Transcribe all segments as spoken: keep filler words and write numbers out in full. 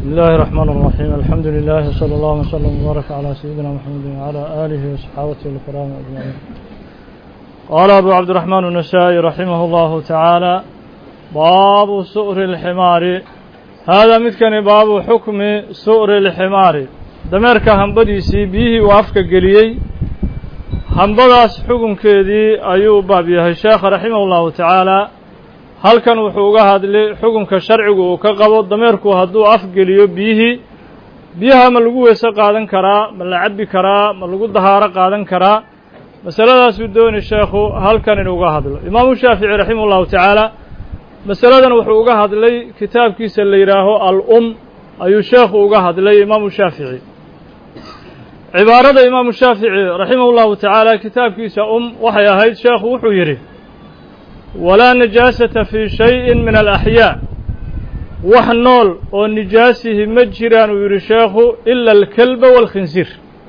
بسم الله الرحمن الرحيم الحمد لله صلى الله وسلم وبارك على سيدنا محمد وعلى آله وصحابته الكرام أجمعين. قال أبو عبد الرحمن النسائي رحمه الله تعالى: باب سؤر الحمار. هذا مثكن باب حكم سؤر الحمار. دمرك همبديسي بيه وافك قليي همبداس حكم كذي أيوب بابيه الشيخ رحمه الله تعالى. halkan wuxuu uga hadlay xukunka sharcigu uu ka qabo dameerku hadduu afgeliyo biyihii biyaha ma lagu weese qaadan karaa, ma la cabbi karaa, ma lagu dahaaro qaadan karaa. masaladaasuu doonay sheekhu halkan inuu uga hadlo. imaamu shaafici raximah ullahu tacaala masaladan wuxuu uga hadlay kitaabkiisa la yidhaaho al-um ayuu sheekhu uga hadlay imaamu shaafici. cibaarada imaamu shaafici raximah ullahu tacaala kitaabkiisa um waxay ahayd sheekhu wuxuu yidhi: walaa najaasata fii shayin min alaxyaa. wax nool oo nijaasihi ma jiraan uu yidhi sheekhu ila alkalba waalkhinsiir.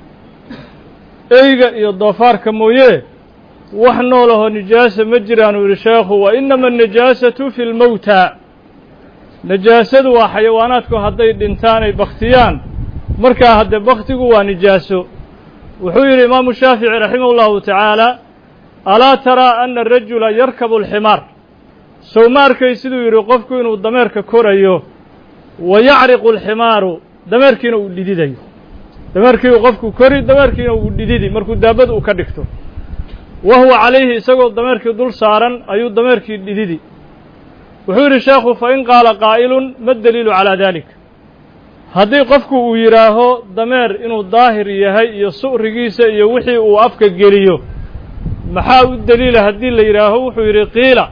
eyga iyo doofaarka mooyee wax nool ahoo nijaasa ma jiraan uu yidhi sheekhu. wa inama annajaasatu fi lmowta. najaasadu waa xayawaanaadku hadday dhintaan ay bakhtiyaan, markaa haddee bakhtigu waa nijaaso. wuxuu yidhi imaamu shaafici raximah ullahu tacaala: alaa taraa ana arajula yarkabu alximaar. sow ma arkay siduu yidhi qofku inuu dameerka korayo, wa yacriqu alximaaru, dameerkiina uu dhididayo. dameerkiiu qofku kori, dameerkiina uu dhididi markuu daabad uu ka dhigto. wa huwa calayhi, isagoo dameerkii dul saaran ayuu dameerkii dhididi. wuxuu yidhi sheekhu: fa in qaala qaa'ilun ma daliilu calaa dalik. haddii qofku uu yidhaaho dameer inuu daahir yahay iyo su'rigiisa iyo wixii uu afka geliyo maxaa u daliila haddii la yidhaaho? wuxuu yidhi: qiila,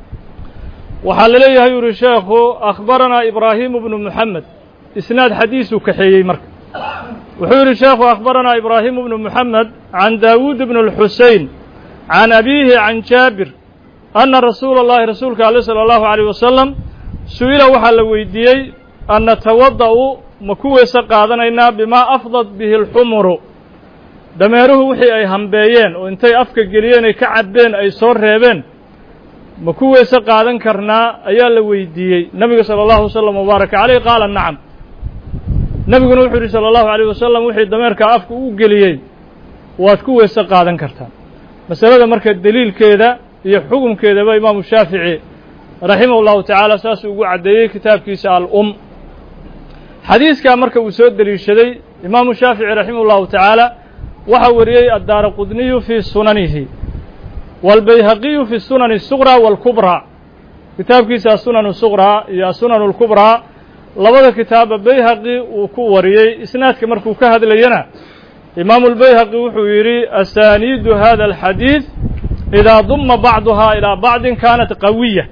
waxaa la leeyahay yuri sheekhu, akhbaranaa ibraahimu bnu muxamed. isnaad xadiisuu kaxeeyey marka. wuxuu yidhi sheekhu: akhbaranaa ibraahimu bnu muxamed can daawuud bn اlxusein can abiihi can jaabir ana rasuula اllahi rasuulka ale salى اllahu عalيه wasalam su-ila waxaa la weydiiyey an natawada'u ma ku weese qaadanaynaa bimaa afdad bihi اlxumuru. dameeruhu wixii ay hambeeyeen oo intay afka geliyeen ay ka cabbeen ay soo reebeen ma ku weese qaadan karnaa ayaa la weydiiyey nebiga salى اllahu wasalam wabaaraka caleyh. qaala nacam. nebiguna wuxuu yidhi salى اllahu عalيه wasalam wixii dameerka afka u geliyey waad ku weese qaadan kartaa. masalada marka deliilkeeda iyo xukumkeedaba imaamu shaafici raximah اllahu tacaala saasuu ugu caddeeyey kitaabkiisa al-um. xadiiskaa marka uu soo deliishaday imaamu shaafici raximah اllahu tacaala waxaa wariyey addaara qudniyu fii sunanihi waalbayhaqiyu fi sunani الsuqraa wاlkubraa. kitaabkiisa asunan suqraa iyo asunan اlkubraa labada kitaaba bayhaqi uu ku wariyey. isnaadka markuu ka hadlayana imaamu اlbayhaqi wuxuu yidhi: asaaniidu hada alxadiid idaa duma bacduhaa ilaa bacdin kaanat qawiya.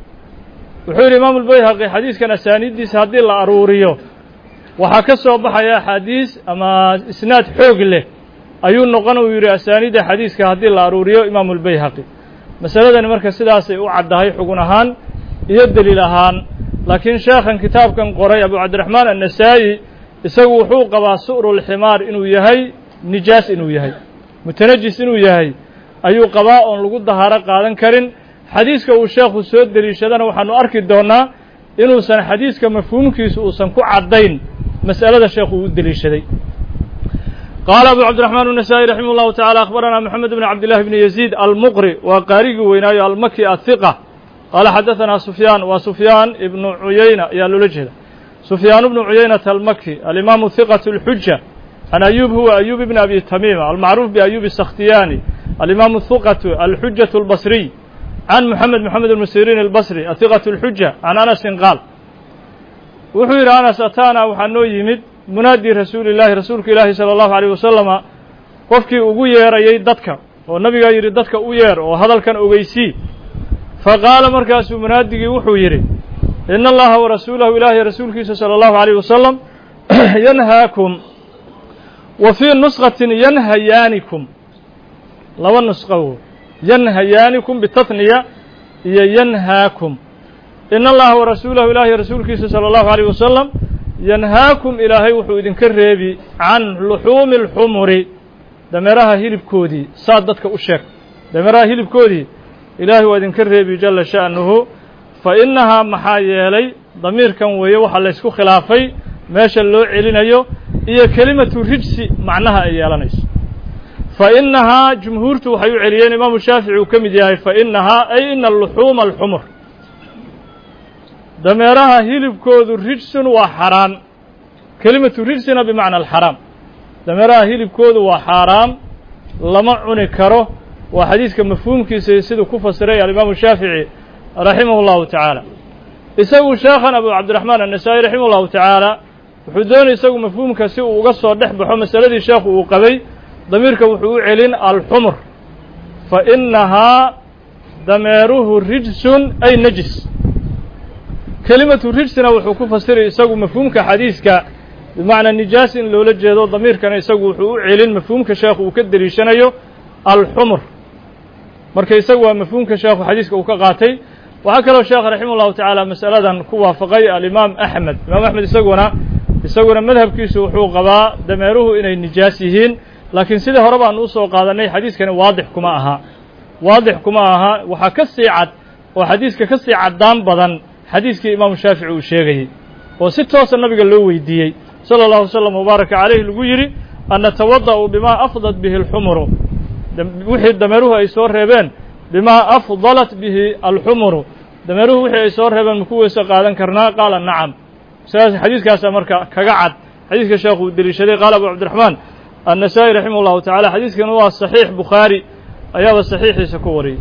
wuxuu yidhi imaamu اlbayhaqi xadiiskan asaaniiddiisa haddii la aruuriyo waxaa ka soo baxaya axaadiis ama isnaad xoog leh ayuu noqon uu yidhi asaaniidda xadiiska haddii la aruuriyo imaamu اlbayhaqi. masaladani marka sidaasay u caddahay xugun ahaan iyo deliil ahaan. laakiin sheekhan kitaabkan qoray abu cabdiraxmaan annasaa'i isagu wuxuu qabaa su'ru lximaar inuu yahay nijaas, inuu yahay mutanajis, inuu yahay ayuu qabaa oon lagu dahaaro qaadan karin. xadiiska uu sheekhu soo deliishadana waxaanu arki doonnaa inuusan xadiiska mafhuumkiisu uusan ku caddayn mas'alada sheekhu uu u deliishaday. qaala abu cabdiraxmaan النasaaئي raximah اllahu taعala akhbaranaa moxamed bn cabdillahi bni yaziid almuqri, waa qaarigii weynaayo almaki ahiqa. qaala xadaثanaa sufyaan, waa sufyaan ibnu cuyayna ayaa loola jeeda. sufyaan bnu cuyaynata almaki alimaamu hiqaة اlxuja can ayub, huwa ayub ibn abi tamiima almacruuf biayub الsakhtiyaani alimaamu hiqatu alxujaة اlbasriy can moxamed moxamed ibnu siriin albasri ahiqaة اlxuja can anasin qaal. wuxuu yidhi anas: ataanaa waxaa noo yimid munaadi rasuuli illaahi, rasuulka ilaahi salى اllahu عalيه wasalama qofkii ugu yeerayay dadka oo nabigaa yidhi dadka u yeer oo hadalkan ogeysii. faqaala markaasuu munaadigii wuxuu yidhi: ina allaha warasuulahu, ilaahay rasuulkiisa salى اllahu عalيه wasalam yanhaakum, wa fii nusqatin yanhayaanikum. laba nusqo yanhayaanikum bitatniya iyo yanhaakum. ina allaha warasuulahu, ilaahay rasuulkiisa salى اllahu عalيه wasalam yanhaakum, ilaahay wuxuu idinka reebi can luxuumi اlxumuri, dameeraha hilibkoodii. saad dadka u sheeg, dameeraha hilibkoodii ilaahay waa idinka reebi jala sha'nuhu. fa innahaa maxaa yeelay damiirkan weeye waxaa laysku khilaafay meesha loo celinayo iyo kelimatu rijsi macnaha ay yeelanayso fa innahaa jumhuurtu waxay u celiyeen imaamu shaafici uu ka mid yahay fa innahaa ay ina luxuuma alxumur dameeraha hilibkoodu rijsun waa xaaraan kelimatu rijsina bimacna alxaraam dameeraha hilibkoodu waa xaaraam lama cuni karo waa xadiiska mafhuumkiisa siduu ku fasiray alimaamu shaafici raximah اllahu tacaala isagu sheekhan abu cabdiraxmaan annasaa'i raximah اllahu tacaala wuxuu doonay isagu mafhuumka si uu uga soo dhex baxo masaladii sheekhu uu qabay damiirka wuxuu u celin alxumur fa innahaa dameeruhu rijsun ay najis kelimatu rijsina wuxuu ku fasiray isagu mafhuumka xadiiska bimacnaa nijaas in loola jeedo damiirkana isagu wuxuu u celin mafhuumka sheekhu uu ka deliishanayo alxumur marka isagu waa mafhuumka sheekhu xadiiska uu ka qaatay waxaa kaloo sheekh raximah ullahu tacaala mas'aladan ku waafaqay alimaam axmed imaam axmed isaguna isaguna madhabkiisu wuxuu qabaa dameeruhu inay nijaas yihiin laakiin sidii hore baanu usoo qaadanay xadiiskani waadix kuma aha waadix kuma aha waxaa ka sii cad oo xadiiska ka sii caddaan badan xadiiskii imaamu shaafici uu sheegayey oo si toosa nabiga loo weydiiyey sala allahu wasalam wabaaraka calayh lagu yidhi an natawada'u bimaa afdat bihi alxumuru wixii dameeruhu ay soo reebeen bimaa afdalat bihi alxumuru dameeruhu wixii ay soo reebeen maku weyse qaadan karnaa qaala nacam sidaas xadiiskaasa marka kaga cad xadiiska sheekhu uu deliishaday qaala abu cabdiraxmaan annasaa'i raximah ullahu tacala xadiiskana waa saxiix bukhaari ayaaba saxiixiisa ku wariyey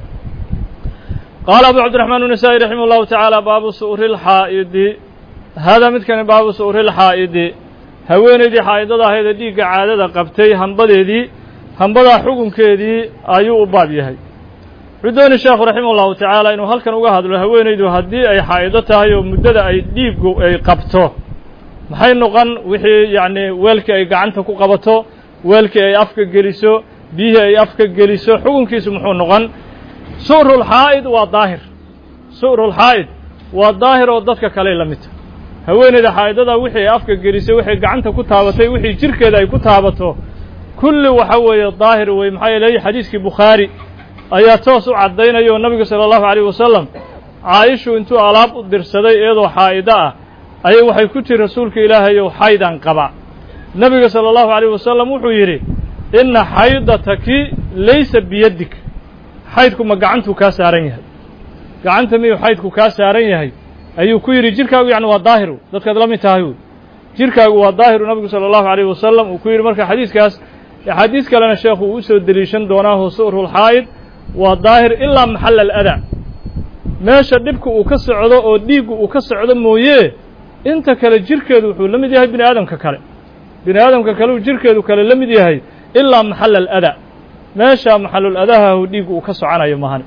qaala abu cabdiraxmaan annasaa'i raximah ullahu tacaala baabu su'ri lxaa'idi haadaa midkani baabu su'ri lxaa'idi haweenaydii xaa'idada ahayd ee dhiigga caadada qabtay hambadeedii hambadaa xukunkeedii ayuu u baab yahay wuxuu doonay sheekhu raximah ullahu tacaala inuu halkan uga hadlo haweenaydu haddii ay xaa'ido tahay oo muddada ay dhiiggu ay qabto maxay noqon wixii yacni weelkii ay gacanta ku qabato weelkii ay afka geliso biyihii ay afka geliso xukunkiisu muxuu noqon su'rulxaa'id waa daahir su'rulxaa'id waa daahir oo dadka kaley la midta haweenayda xaa'idada wixii ay afka gelisay waxay gacanta ku taabatay wixii jirkeeda ay ku taabato kulli waxa weeye daahir wey maxaa yeelay xadiiskii bukhaari ayaa toos u caddaynaya oo nabigu sala allahu calayh wasalam caaishu intuu alaab u dirsaday iyadoo xaa'ido ah ayay waxay ku tiri rasuulka ilaahayow xaydaan qaba nebiga sala allahu calayh wasalam wuxuu yidhi inna xaydataki laysa biyadik xaydku ma gacantuu kaa saaran yahay gacanta miyuu xaydku kaa saaran yahay ayuu ku yidhi jirkaagu yacni waa daahiru dadkaad la mid tahay wy jirkaagu waa daahiru nabigu sala allahu calayh wasalam uu ku yidhi marka xadiiskaas axaadiis kalena sheekhu uu usoo deliishan doonaaho su'rulxaa'id waa daahir ilaa maxalla aladaa meesha dhibka uu ka socdo oo dhiiggu uu ka socdo mooyee inta kale jirkeedu wuxuu la mid yahay bini aadamka kale bini aadamka kale uu jirkeedu kale la mid yahay ilaa maxalla aladaa meesha maxallul adahahu dhiiggu uu ka soconayo mahan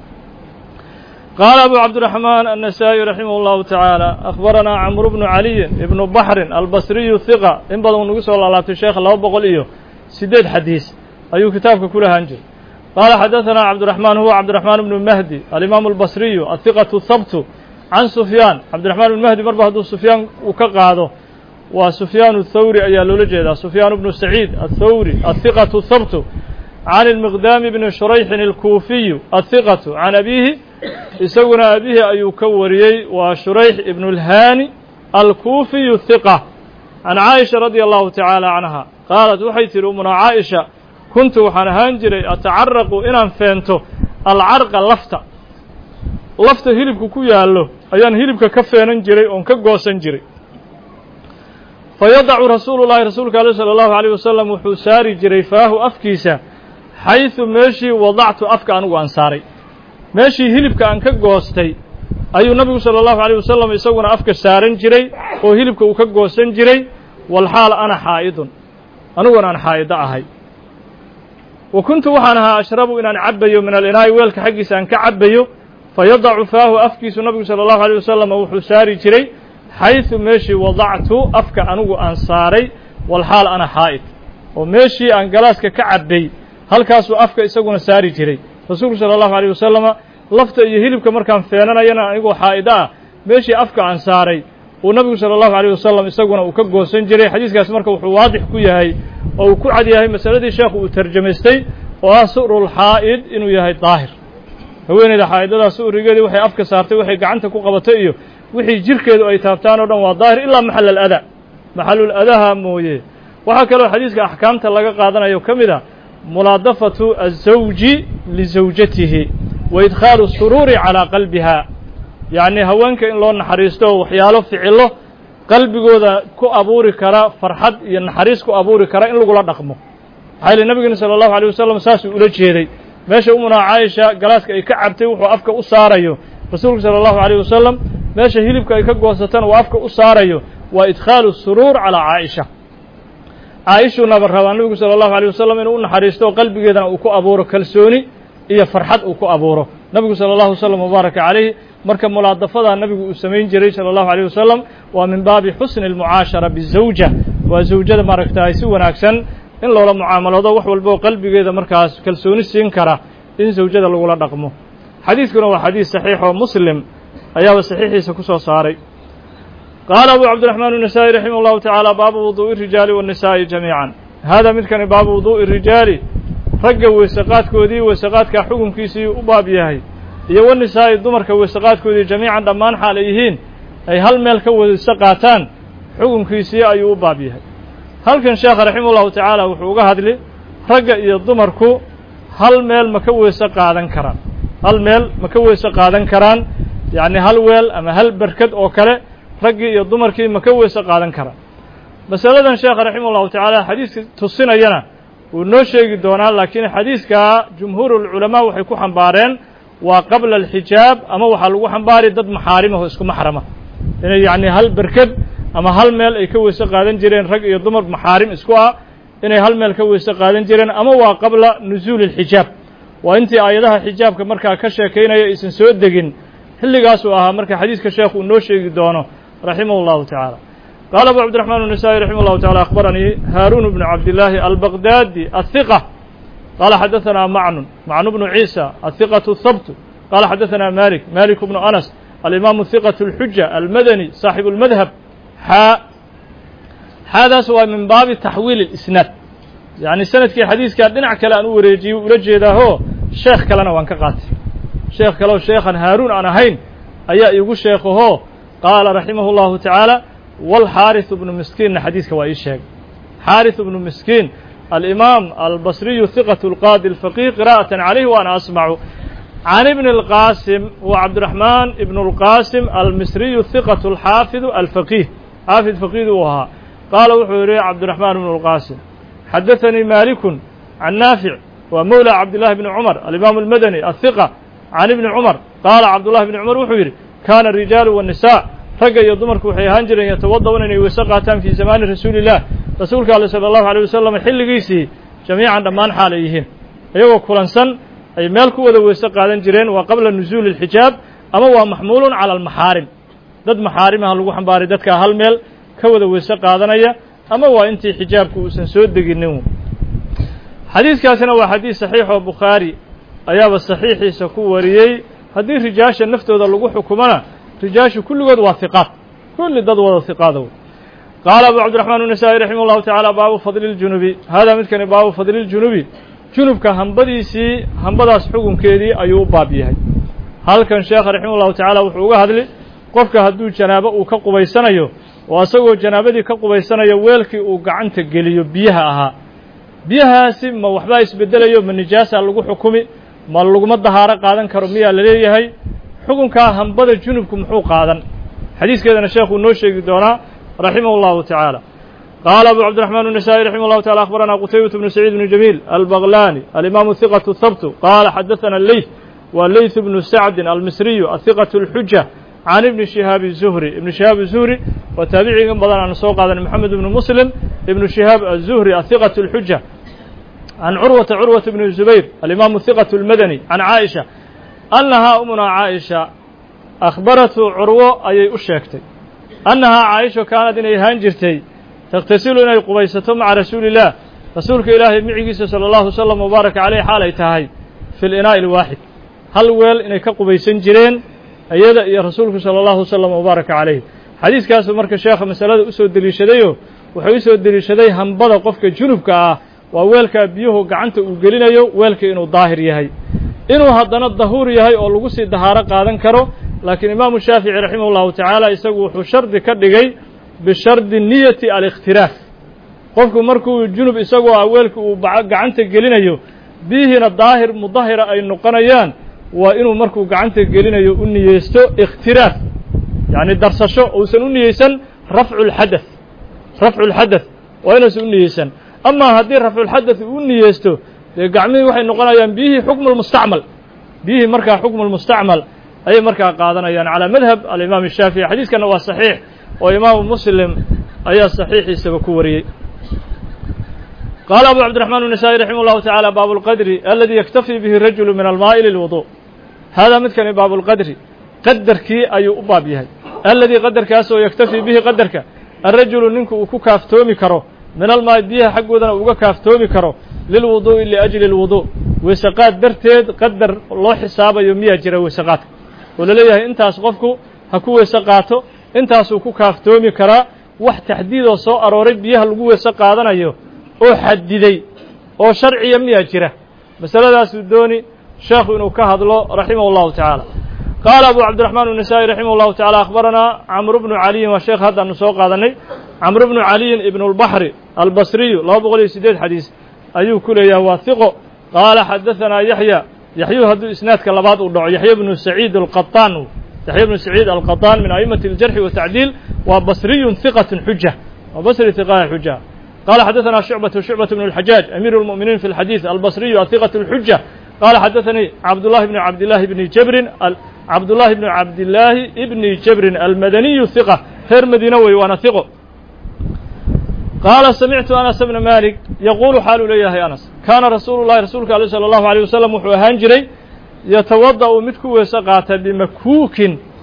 qaala abu cabdiraxmaan annasaa'i raximah allahu tacaala akhbaranaa camru bnu caliyin ibnu baxrin albasriyu hiqa in badan uu nagu soo laalaabtay sheekha laba boqol iyo siddeed xadiis ayuu kitaabka ku lahaan jiray qaala xadaثanaa cabdiraxmaan huwa cabdiraxmaan bnu mahdi alimaamu albasriyu ahiqatu habtu can sufyaan cabdiraxmaan bnu mahdi marba hadduu sufyaan uu ka qaado waa sufyaan athawri ayaa loola jeedaa sufyaan bnu saciid athawri ahiqatu habtu can ilmiqdaami bni shurayxin alkuufiyu ahiqatu can abiihi isaguna abihi ayuu ka wariyey waa shurayx ibnu اlhaani alkuufiyu hiqa can caaisha radia allahu tacaala canha qaalat waxay tihi umunaa caaisha kuntu waxaan ahaan jiray atacaraqu inaan feento alcarqa lafta lafta hilibka ku yaallo ayaan hilibka ka feenan jiray oon ka goosan jiray fayadacu rasuulu llahi rasuulka aleh sala allahu alayh wasalam wuxuu saari jiray faahu afkiisa xaysu meeshii wadactu afka anigu aan saaray meeshii hilibka aan ka goostay ayuu nabigu sala allahu alayh wasalam isaguna afka saaran jiray oo hilibka uu ka goosan jiray walxaal ana xaa'idun aniguna aan xaa'ido ahay wa kuntu waxaan ahaa ashrabu inaan cabbayo min alinaa'i weelka xaggiisa aan ka cabbayo fayadacu faahu afkiisu nabigu sala allahu alayh wasalam wuxuu saari jiray xaysu meeshii wadactu afka anigu aan saaray walxaal ana xaa'id oo meeshii aan galaaska ka cabbay halkaasuu afka isaguna saari jiray rasuulku sala allahu alayh wasalama lafta iyo hilibka markaan feenanayana anigoo xaa'ido ah meeshii afka aan saaray uu nabigu sala allahu alayh wasalam isaguna uu ka goosan jiray xadiiskaas marka wuxuu waadix ku yahay oo uu ku cad yahay masaladii sheekhu uu tarjamaystay oo ah su'rulxaa'id inuu yahay daahir haweeneyda xaa'idadaa su'rigeedii waxay afka saartay waxay gacanta ku qabatay iyo wixii jirkeedu ay taabtaan oo dhan waa daahir ilaa maxalla aladaa maxalul adaha mooye waxaa kaloo xadiiska axkaamta laga qaadanayo ka mid a mulaadafatu azawji lizawjatihi wa idkhaalu suruuri calaa qalbiha yacni haweenka in loo naxariisto oo waxyaalo ficilo qalbigooda ku abuuri kara farxad iyo naxariis ku abuuri kara in lagula dhaqmo maxaa yili nabigena sala allahu alay wasalam saasuu ula jeeday meesha umunaa caaisha galaaska ay ka cabtay wuxuu afka u saarayo rasuulku sala allahu alayh wasalam meesha hilibka ay ka goosatana uu afka u saarayo waa idkhaalu suruur calaa caaisha caaishuunaba rabaa nabigu sala allahu alayh wasalam inuu u naxariisto qalbigeedana uu ku abuuro kalsooni iyo farxad uu ku abuuro nabigu sala allahu wasalam mubaaraka calayhi marka mulaadafadaa nabigu uu samayn jiray sala allahu alayh wasalam waa min baabi xusni almucaashara bizawja waa zawjada maaragtahay si wanaagsan in loola mucaamaloodo wax walboo qalbigeeda markaas kalsooni siin kara in zawjada lagula dhaqmo xadiiskuna waa xadiis saxiix oo muslim ayaaba saxiixiisa ku soo saaray qaala abu cabdiraxmaan النasaaئي raximah اllahu taعaalى baabu wuduuءi الrijaali والnisaa'i jamiican hada midkani baabu wuduuءi الrijaali ragga weysaqaadkoodii weysaqaadkaa xukunkiisii u baab yahay iyo wanisaa'i dumarka weysaqaadkoodii jamiican dhammaan xaal ay yihiin ay hal meel ka weyse qaataan xukunkiisii ayuu u baab yahay halkan sheekha raximah ullahu tacaala wuxuu uga hadli ragga iyo dumarku hal meel ma ka weyse qaadan karaan hal meel ma ka weyse qaadan karaan yacni hal weel ama hal berkad oo kale raggii iyo dumarkii ma ka weyse qaadan karaan masaladan sheekha raximah ullahu tacaala xadiiska tusinayana wuu noo sheegi doonaa laakiin xadiiskaa jumhuurulculamaa waxay ku xambaareen waa qabla alxijaab ama waxaa lagu xambaari dad maxaarimaho isku maxrama inay yacni hal berked ama hal meel ay ka weyse qaadan jireen rag iyo dumar maxaarim isku ah inay hal meel ka weyse qaadan jireen ama waa qabla nusuuli alxijaab waa intii aayadaha xijaabka markaa ka sheekaynaya aysan soo degin xilligaasuu ahaa marka xadiiska sheekhu uu noo sheegi doono raximah اllahu tacaala qaala abu cabdiraxmaan النasaaئي raximah اllahu taعala akhbaranii haaruun bnu cabdillaahi albaqdaadi aلhiqa qaala xadaثanaa macnun macnu bnu ciisa aلhiqaةu الhabtu qaala xadaثanaa malik malik bnu anas alimaamu hiqaة اlxuja almadani saaxibu اlmadhab xaa xaadaas waa min baabi taxwiil اlisnaad yacni sanadkii xadiiskaa dhinac kale aan u wareejiyey ula jeedaaho sheekh kalena waan ka qaatay sheekh kaleo sheekhan haaruun aan ahayn ayaa iigu sheekahoo qaala raximah اllahu tacaala wاlxaariث bnu miskiinna xadiiska waa ii sheegay xaariث bnu miskiin alimaam albasriyu hiqaة اlqaadi اlfaqih qira'aة calayh waana asmacu can ibn اlqaasim wa cabdiraxmaan ibn اlqaasim almisriyu hiqaة اlxaafidu alfaqih xaafid faqiid uu ahaa qaala wuxuu yihi cabdiraxmaan ibn اlqaasim xadaثanii malikun can naafic waa mowla cabdillahi bni cumar alimaamu almadani ahiqa can ibni cumar qaala cabdullahi bni cumar wuxuu yidhi kaana arijaalu waannisaa ragga iyo dumarku waxay ahaan jireen yatawada'una inay weyse qaataan fii zamaani rasuuli illah rasuulka alle sala allahu alيyh wasalam xilligiisii jamiican dhammaan xaal ay yihiin iyagoo kulansan ay meel ku wada weyse qaadan jireen waa qabla nusuuli اlxijaab ama waa maxmuulun cala almaxaarim dad maxaarimaha lagu xambaaray dadkaa hal meel ka wada weyse qaadanaya ama waa intii xijaabku uusan soo deginin xadiiskaasina waa xadiis saxiix oo bukhaari ayaaba saxiixiisa ku wariyey haddii rijaasha naftooda lagu xukumona rijaashu kulligood waa hiqaad kulli dad wada hiqaadow qaala abu cabdiraxmaan النasaaئي raximah اllahu taعala baabu fadli اljunubi haadaa midkani baabu fadli اljunubi junubka hambadiisii hambadaas xukunkeedii ayuu u baab yahay halkan sheekha raximah اllahu tacaala wuxuu uga hadli qofka hadduu janaabo uu ka qubaysanayo oo asagoo janaabadii ka qubaysanayo weelkii uu gacanta geliyo biyaha ahaa biyahaasi ma waxbaa isbeddelayo ma nijaasa lagu xukumi ma laguma dahaaro qaadan karo miyaa la leeyahay xukunkaa hambada junubku muxuu qaadan xadiiskeedana sheekhuu noo sheegi doonaa raximah اllahu tacaala qaala abu cabdiraxmaan النasaaئي raximah اllahu taعala akhbaranaa qutaybaة bnu saciid bnu jamiil albaqlani alimaamu hiqaة habtu qaala xadaثana leyth waa leyth bnu sacdin almisriyu ahiqaة اlxuja can ibni shihaabi الzuhri ibni shihaab الzuhri waa taabiciga in badan aan soo qaadan moxamed ibnu muslim ibnu shihaab aلzuhri ahiqaة اlxuja can curwata curwata bni zubayr alimaamu hiqaة اlmadani can caaisha annahaa umunaa caaisha akhbaratu curwo ayay u sheegtay annahaa caaisha kaanad inay ahaan jirtay takhtasilu inay qubaysato maca rasuuli illah rasuulka ilaahay micigiisa sala allahu wasalam mubaaraka caleyh xaal ay tahay fi linaa'i alwaaxid hal weel inay ka qubaysan jireen iyada iyo rasuulku sala allahu wasalam mubaaraka caleyh xadiiskaasu marka sheekha masalada usoo deliishadayo wuxuu usoo deliishaday hambada qofka junubka ah waa weelkaa biyuhu gacanta uu gelinayo weelka inuu daahir yahay inuu haddana dahuur yahay oo lagu sii dahaaro qaadan karo laakiin imaamu shaafici raximah اllahu tacaala isagu wuxuu shardi ka dhigay بشرط النية الاختراف qofku markuu junub isagoo aweelka uu gacanta gelinayo biyihina daahir mudahira ay noqonayaan waa inuu markuu gacanta gelinayo u niyeysto ikhtiraaf yani darsasho uusan u niyeysan rafcu lxadath rafcu lxadath waa inuusan u niyeysan ama haddii rafcu lxadath uu niyeysto dee gacmihii waxay noqonayaan biyihii xukmu lmustacmal biyihii markaa xukmu lmustacmal ayay markaa qaadanayaan calaa madhab alimaam الshaafiعي xadiiskana waa saxiix oo imaamu muslim ayaa saxiixiisaba ku wariyey qaala abu cabdiرaحman النasaaئي raximah الlahu taعalى baabu اlqadri aladi yaktafي bihi الrajulu min almaaءi lilwuضuء hada midkani baabu اlqadri qadarkii ayuu u baab yahay aladi qadarkaasoo yaktafii bihi qadarka alrajulu ninku uu ku kaaftoomi karo min almaa'i biyaha xaggoodana uga kaaftoomi karo lilwuduu'i liajli اlwudu' weysaqaad darteed qadar loo xisaabayo miyaa jira weysaqaadka oo laleeyahay intaas qofku ha ku weyse qaato intaasuu ku kaaftoomi karaa wax taxdiidoo soo arooray biyaha lagu weyse qaadanayo oo xadiday oo sharciya miyaa jira masaladaasuu dooni sheekhu inuu ka hadlo raximah اllahu tacaala qaala abu cabdiرaحman النasaaئي raximah اllahu taعalى akhbaranaa camr bnu caliyin waa sheekh haddaanu soo qaadanay camr bnu caliyin ibn اlbaxri albasriyu laba boqol iyo sideed xadiis ayuu ku leeyahay waa hiqo qaala xadaثanaa yaxya yaxyuu hadduu isnaadka labaad u dhaco yaxya bnu saciid alqaطaan yaxya bnu saciid alqaطaan min a'imaةi اljarxi watacdiil waa basriyun hiqaة xuja waa basri hiqaha xuja قال حدثنا شعبة شعبة بن الحجاج أمير المؤمنين في الحديث البصري الثقة الحجة قال حدثني عبد الله بن عبد الله بن جبر عبد الله بن عبد الله بن جبر المدني الثقة خير مدينوي وأنا ثقة قال سمعت أنس بن مالك يقول حال ليه أنس كان رسول الله رسولك صلى الله عليه وسلم وحوهانجري يتوضأ متكو وسقات بمكوك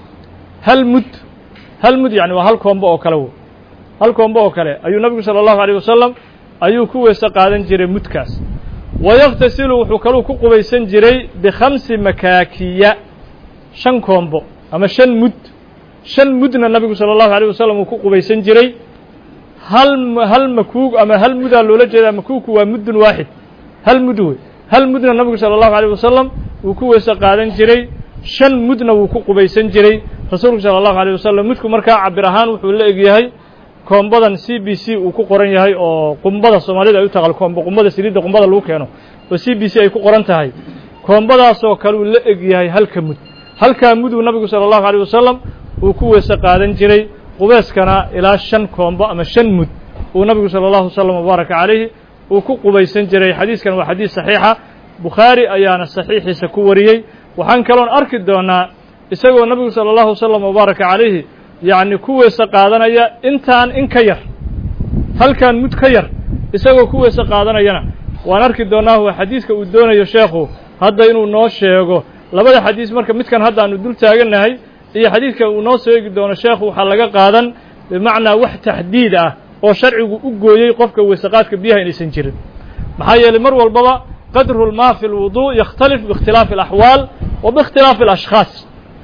هل مد هل مد يعني وهل كومبو كلو hal koombo oo kale ayuu nabigu salى الlahu عalيه wasalam ayuu ku weyse qaadan jiray mudkaas wayaktasilu wuxuu kaluu ku qubaysan jiray bikhamsi makaakiya shan koombo ama shan mud shan mudna nabigu salى الlahu عalيه wasalam uu ku qubaysan jiray hal hal makuug ama hal mudaa loola jeedaa makuugku waa muddun waaxid hal mud wey hal mudna nabigu salى الlahu عalيه wasalam uu ku weyse qaadan jiray shan mudna wuu ku qubaysan jiray rasuulku salى الlahu عalيه wasalam mudku markaa cabir ahaan wuxuu la egyahay koombadan c b c uu ku qoran yahay oo qumbada soomaalida ay u taqal koombo qumbada saliidda qumbada lagu keeno oo c b c ay ku qoran tahay koombadaasoo kale uu la eg yahay halka mud halkaa muduu nabigu salى الlahu عalيه wasalam uu ku weyse qaadan jiray qubayskana ilaa shan koombo ama shan mud uu nabigu salى الlahu wasalam wabaaraka calayhi uu ku qubaysan jiray xadiiskan waa xadiis saxiixa bukhaari ayaana saxiixiisa ku wariyey waxaan kaloon arki doonaa isagoo nabigu salى الlahu wasalam wabaaraka calayhi yacni ku weyse qaadanaya intaan in ka yar halkan mud ka yar isagoo ku weyse qaadanayana waan arki doonaa waa xadiiska uu doonayo sheekhu hadda inuu noo sheego labada xadiis marka midkan hadda aanu dul taagannahay iyo xadiidka uu noo soo eegi doono sheekhu waxaa laga qaadan bimacnaa wax taxdiid ah oo sharcigu u gooyey qofka weyseqaadka biyaha inaysan jirin maxaa yeelay mar walbaba qadru lmaa fi lwudu yakhtalif biikhtilaafi alaxwaal wa biikhtilaafi alashkhaas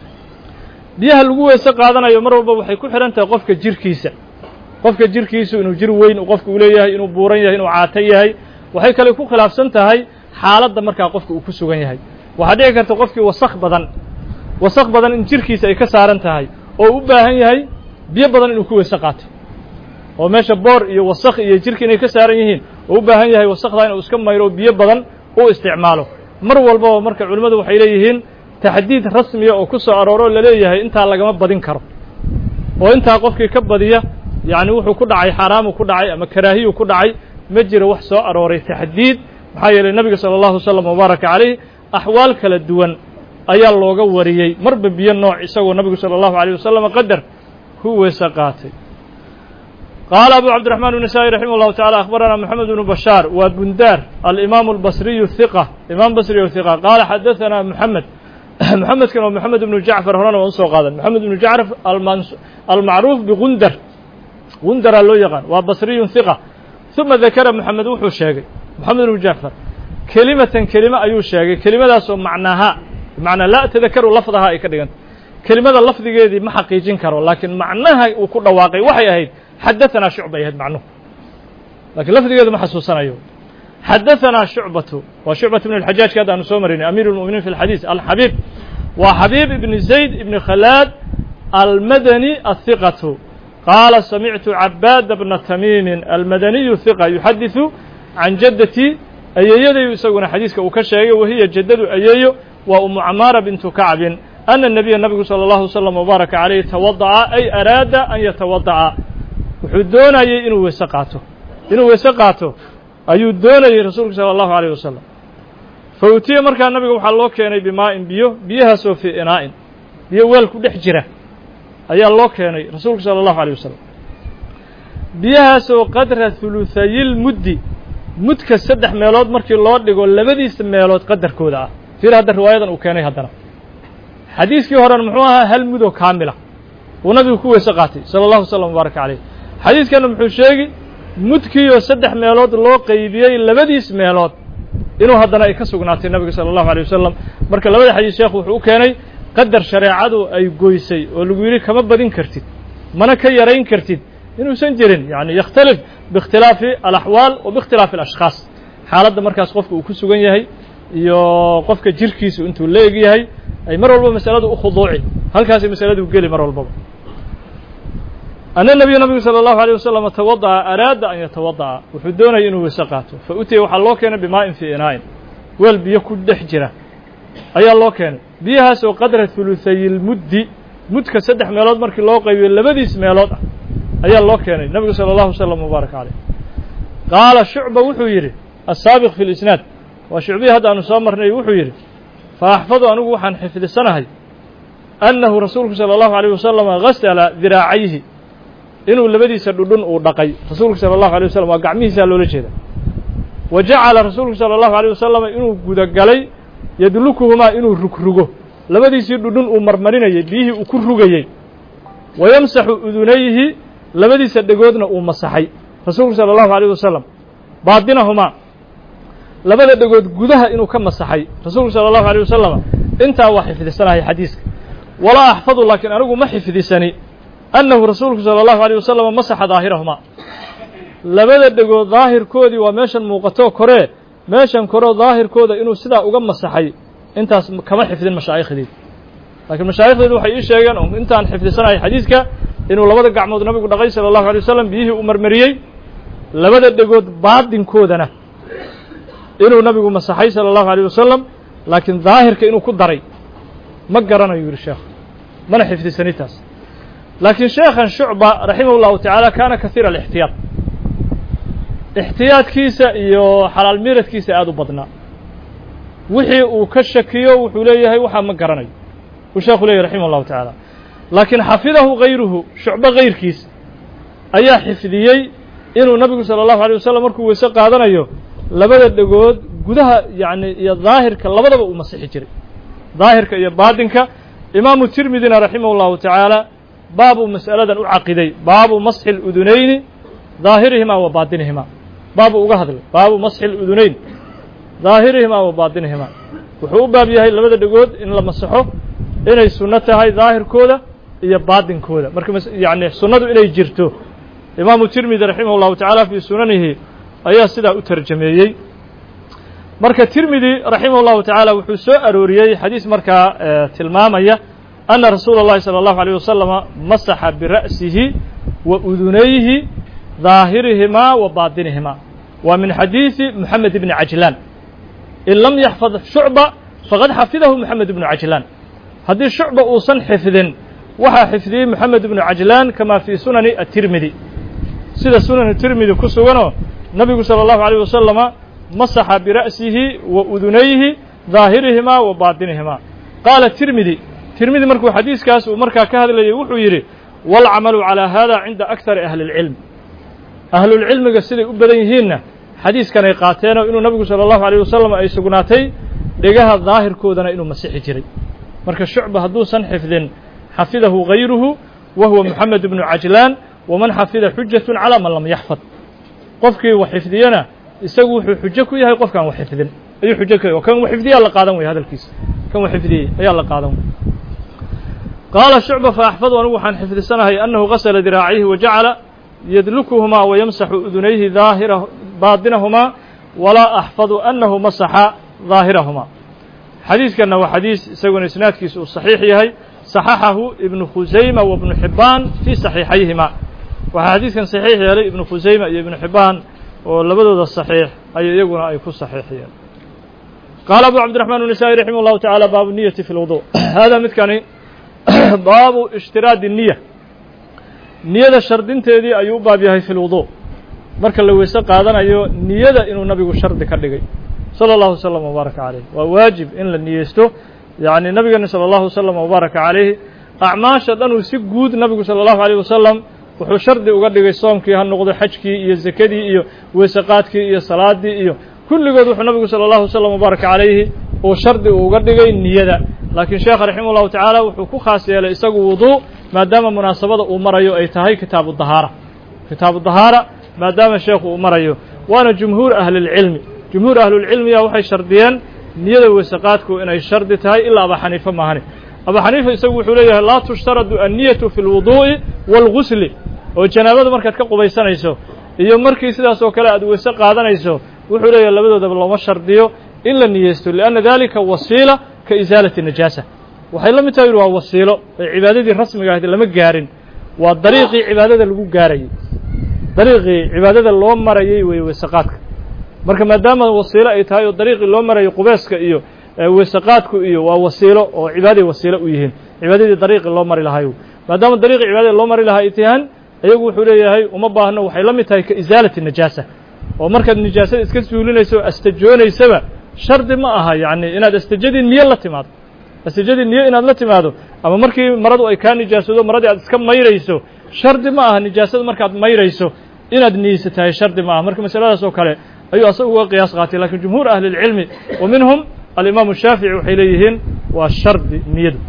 biyaha lagu weyse qaadanayo mar walba waxay ku xidhan tahay qofka jirkiisa qofka jirkiisu inuu jir weyn qofka uu leeyahay inuu buuran yahay inuu caata yahay waxay kale ku khilaafsan tahay xaaladda markaa qofka uu ku sugan yahay waxaa dhici karta qofkii wasakh badan wasakh badan in jirkiisa ay ka saaran tahay oo u baahan yahay biyo badan inuu ku weyse qaato oo meesha boor iyo wasakh iyo jirka inay ka saaran yihiin oo u baahan yahay wasakhda inuu iska mayro biyo badan u isticmaalo mar walbaba marka culimmadu waxay leeyihiin taxdiid rasmiya oo ku soo arooro la leeyahay intaa lagama badin karo oo intaa qofkii ka badiya yacni wuxuu ku dhacay xaaraamu ku dhacay ama karaahiyu ku dhacay ma jiro wax soo arooray taxdiid maxaa yeelay nabiga salى الlahu wasalam wabaaraka calayh axwaal kala duwan ayaa looga wariyey marba biyo nooc isagoo nabigu salى الlahu عalيه wasalam qadar ku weyse qaatay qaala abu cabdiرaحman النasaaئي raximah الlahu taعalى akhbarana moxamed bnu bashaar waa bundaar alimaamu اlbasriyu hiqa imaam basri o hiqa qaala xadaثana moxamed محمدكن ومحمد بن جعفر هنا وانسو قادن محمد بن جعفر المعروف بغندر غندر لو يقان وبصري ثقة ثم ذكر محمد وحو شاقي محمد بن جعفر كلمة كلمة أيو شاقي كلمة داسو معناها معنى لا تذكر لفظها اي كدغان كلمة اللفظ دي ما حقيقين كارو لكن معناها وكل واقع وحي اهيد حدثنا شعبة يهد معنوه لكن لفظ دي ما حسوسنا ايو حدثنا شعبة وشعبة بن الحجاج كذا نسومرين أمير المؤمنين في الحديث الحبيب وحبيب بن زيد بن خلاد المدني الثقة قال سمعت عباد بن تميم المدني ثقة يحدث عن جدتي أييدي يسوون حديثك وكشاي وهي جدد أييو وأم عمارة بنت كعب أن النبي النبي صلى الله عليه وسلم وبارك عليه توضع أي أراد أن يتوضع وحدون أي إنه وسقاته إنه وسقاته أي دون أي رسول صلى الله عليه وسلم فأتي مركا النبي وحلوك يعني بماء بيو بيها سو في إناء بيو ويل كل حجرة أي الله يعني رسول صلى الله عليه وسلم بيها سو قدر ثلثي المد مد كسدح ميلود مركي الله يقول لبدي ميلود قدر كودا في هذا الرواية وكاني هذا حديث كي هران محوها هل مدو كاملة ونبي كوي سقاتي صلى الله عليه وسلم وبارك عليه حديث كان محو شيغي مدكي وسدح ميلود لو قيبيي لبديس ميلود inuu haddana ay ka sugnaatay nabiga sala allahu alayh wasalam marka labada xadiis sheekhu wuxuu u keenay qadar shareecadu ay goysay oo lagu yidhi kama badin kartid mana ka yarayn kartid inuusan jirin yani yakhtalif biikhtilaafi alaxwaal wa biikhtilaafi alashkhaas xaaladda markaas qofka uu ku sugan yahay iyo qofka jirkiisu intuu la eg yahay ay mar walba masaladu u khuduuci halkaasay masaladu geli mar walbaba أن النبي النبي صلى الله عليه وسلم توضأ أراد أن يتوضأ وحدون إنه وسقاته فأتي وحلو كان بماء في إناء والبيا كل حجرة أي الله كان بيها سو قدر ثلثي المد مد كسدح ميلاد مرك الله قيب لبديس ميلاد أي الله كان النبي صلى الله عليه وسلم مبارك عليه قال الشعبة وحويري السابق في الإسناد وشعبي هذا أنه سامرني وحويري فأحفظ أنه وحن حفظ السنة هاي أنه رسولك صلى الله عليه وسلم غسل ذراعيه inuu labadiisa dhudhun uu dhaqay rasuulku sala allahu alayh wasallam waa gacmihiisa loola jeeda wa jacala rasuulku sala allahu alayh wasallam inuu gudagalay yadlukuhumaa inuu rugrugo labadiisii dhudhun uu marmarinayay biyihii uu ku rugayey wa yamsaxu udunayhi labadiisa dhegoodna uu masaxay rasuulku sala allahu alayh wasalam baadinahumaa labada dhegood gudaha inuu ka masaxay rasuulku sala allahu alayh wasalam intaa waa xifdisanahay xadiiska walaa axfadu laakiin anigu ma xifdisani أنه رسولك صلى الله عليه وسلم مسح ظاهرهما لبدا دغو ظاهر كودي وميشن موقتو كره ميشن كره ظاهر كودا انه سدا uga masaxay intaas kama xifdin mashaayikhdii laakiin mashaayikhdii waxay ii sheegeen oo intaan xifdisanahay xadiiska inuu labada gacmood nabigu dhaqay sallallahu alayhi wasallam biyihii u marmariyay labada dhagood baadinkoodana inuu nabigu masaxay sallallahu alayhi wasallam laakiin ظاهرka inuu ku daray ma garanayo yiri sheekh mana xifdisaniitaas لكن شيخا شعبة رحمه الله تعالى كان كثير الاحتياط احتياط كيسة يو حلال ميرت كيسة آدو بدنا وحي وكشكيو وحوليه وحا مقرني وشيخ ليه رحمه الله تعالى لكن حفظه غيره شعبة غير كيس أي حفظيي إنه النبي صلى الله عليه وسلم مركو ويساق هذا نيو لبدا دقود قدها يعني يا ظاهر كاللبدا بقو مسيحي جري ظاهر كيا بادنك إمام الترمذي رحمه الله تعالى باب مسألة عقيدي باب مسح الأذنين ظاهرهما وباطنهما باب أجهد باب مسح الأذنين ظاهرهما وباطنهما وحو باب يهي لبدا دقود إن لما مسحه إن السنة هاي ظاهر كودا هي باطن كودا يعني السنة إلي جرته إمام الترمذي رحمه الله تعالى في سننه أيها سيدا أترجميي مركا الترمذي رحمه الله تعالى وحو سوء أروريي حديث مركا اه تلمامية أن رسول الله صلى الله عليه وسلم مسح برأسه وأذنيه ظاهرهما وباطنهما ومن حديث محمد بن عجلان إن لم يحفظ شعبة فقد حفظه محمد بن عجلان هذه شعبة أوصن حفظ وها حفظه محمد بن عجلان كما في سنن الترمذي سيدة سنن الترمذي كسوانه النبي صلى الله عليه وسلم مسح برأسه وأذنيه ظاهرهما وباطنهما قال الترمذي ترمذي مركو حديث كاس ومركا كهذا اللي وحو يري والعمل على هذا عند أكثر أهل العلم أهل العلم قصدي أبديهن حديث كان يقاتينه إنه النبي صلى الله عليه وسلم أي سقناتي لقاها الظاهر كودنا إنه مسيح جري مركا الشعبة هدوسا حفظ حفظه غيره وهو محمد بن عجلان ومن حفظ حجة على من لم يحفظ قفكي وحفظينا يسوي حجكو يهي قف كان وحفظ أي حجكي وكان وحفظي الله قادم هذا الكيس كان وحفظي أي الله قادم قال الشعبة فأحفظ ونوحا حفظ السنة هي أنه غسل ذراعيه وجعل يدلكهما ويمسح أذنيه ظاهره باطنهما ولا أحفظ أنه مسح ظاهرهما حديث كان هو حديث سيكون إسناد كيس الصحيح هي صححه ابن خزيمة وابن حبان في صحيحيهما waxaa xadiidkan saxiix yeelay ibnu khusayma iyo ibnu xibbaan oo labadooda saxiix ayay iyaguna ay ku saxiixiyeen qaala abu cabdiraxmaan النasaa'i raximah اllahu taعala baabu niyati fi اlwudu hada midkani baabu ishtiraadi niya niyada shardinteedii ayuu u baab yahay fi lwudu marka la weyse qaadanayo niyada inuu nabigu shardi ka dhigay salى اllahu wslam wbaaraka calayh waa waajib in la niyeysto yacni nabigeena salى اllahu wslam wbaaraka calayhi acmaasha dhan uu si guud nabigu salى اllahu عalيه wasalam wuxuu shardi uga dhigay soomkii ha noqdo xajkii iyo zakadii iyo weyse qaadkii iyo salaadii iyo kulligood wuxuu nabigu salى اllahu wslam wbaaraka calayhi uu shardi uga dhigay niyada laakiin sheekha raximah اllahu tacaala wuxuu ku khaas yeelay isagu wuduu maadaama munaasabada uu marayo ay tahay kitaabu dahaara kitaabu dahaara maadaama sheekhu uu marayo waana jumhuur ahlilcilmi jumhuur ahlulcilmiya waxay shardiyeen niyada weyse qaadku inay shardi tahay ilaa aba xaniife maahane aba xaniifa isagu wuxuu leeyahay laa tushtaradu anniyatu fi اlwuduu'i wاlgusli oo janaabada markaad ka qubaysanayso iyo markii sidaas oo kale aad weyse qaadanayso wuxuu leeyahay labadoodaba looma shardiyo in la niyeysto lianna dalika wasiila ka isaalati najaasa waxay la mid tahay waa wasiilo ee cibaadadii rasmiga ahayd lama gaarin waa dariiqii cibaadada lagu gaarayey dariiqii cibaadada loo marayey weeye weyse qaadka marka maadaama wasiilo ay tahay oo dariiqii loo marayo qubayska iyo weyse qaadku iyo waa wasiilo oo cibaaday wasiilo u yihiin cibaadadii dariiqii loo mari lahayo maadaama dariiqii cibaadada loo mari lahaa ay tahaan ayagu wuxuu leeyahay uma baahno waxay la mid tahay ka isaalati najaasa oo markaad nijaasada iska suulinayso o astajoonaysaba shardi ma aha yacni inaad astajadii niyo la timaado astajadii niyo inaad la timaado ama markii maradu ay kaa nijaasado maradii aad iska mayrayso shardi ma aha nijaasada markaad mayrayso inaad niyeysa tahay shardi ma aha marka masaladaas oo kale ayuu asaga uga qiyaas qaatay lakiin jumhuur ahli اlcilmi wa minhum alimaamu shaafici waxay leeyihiin waa shardi niyadu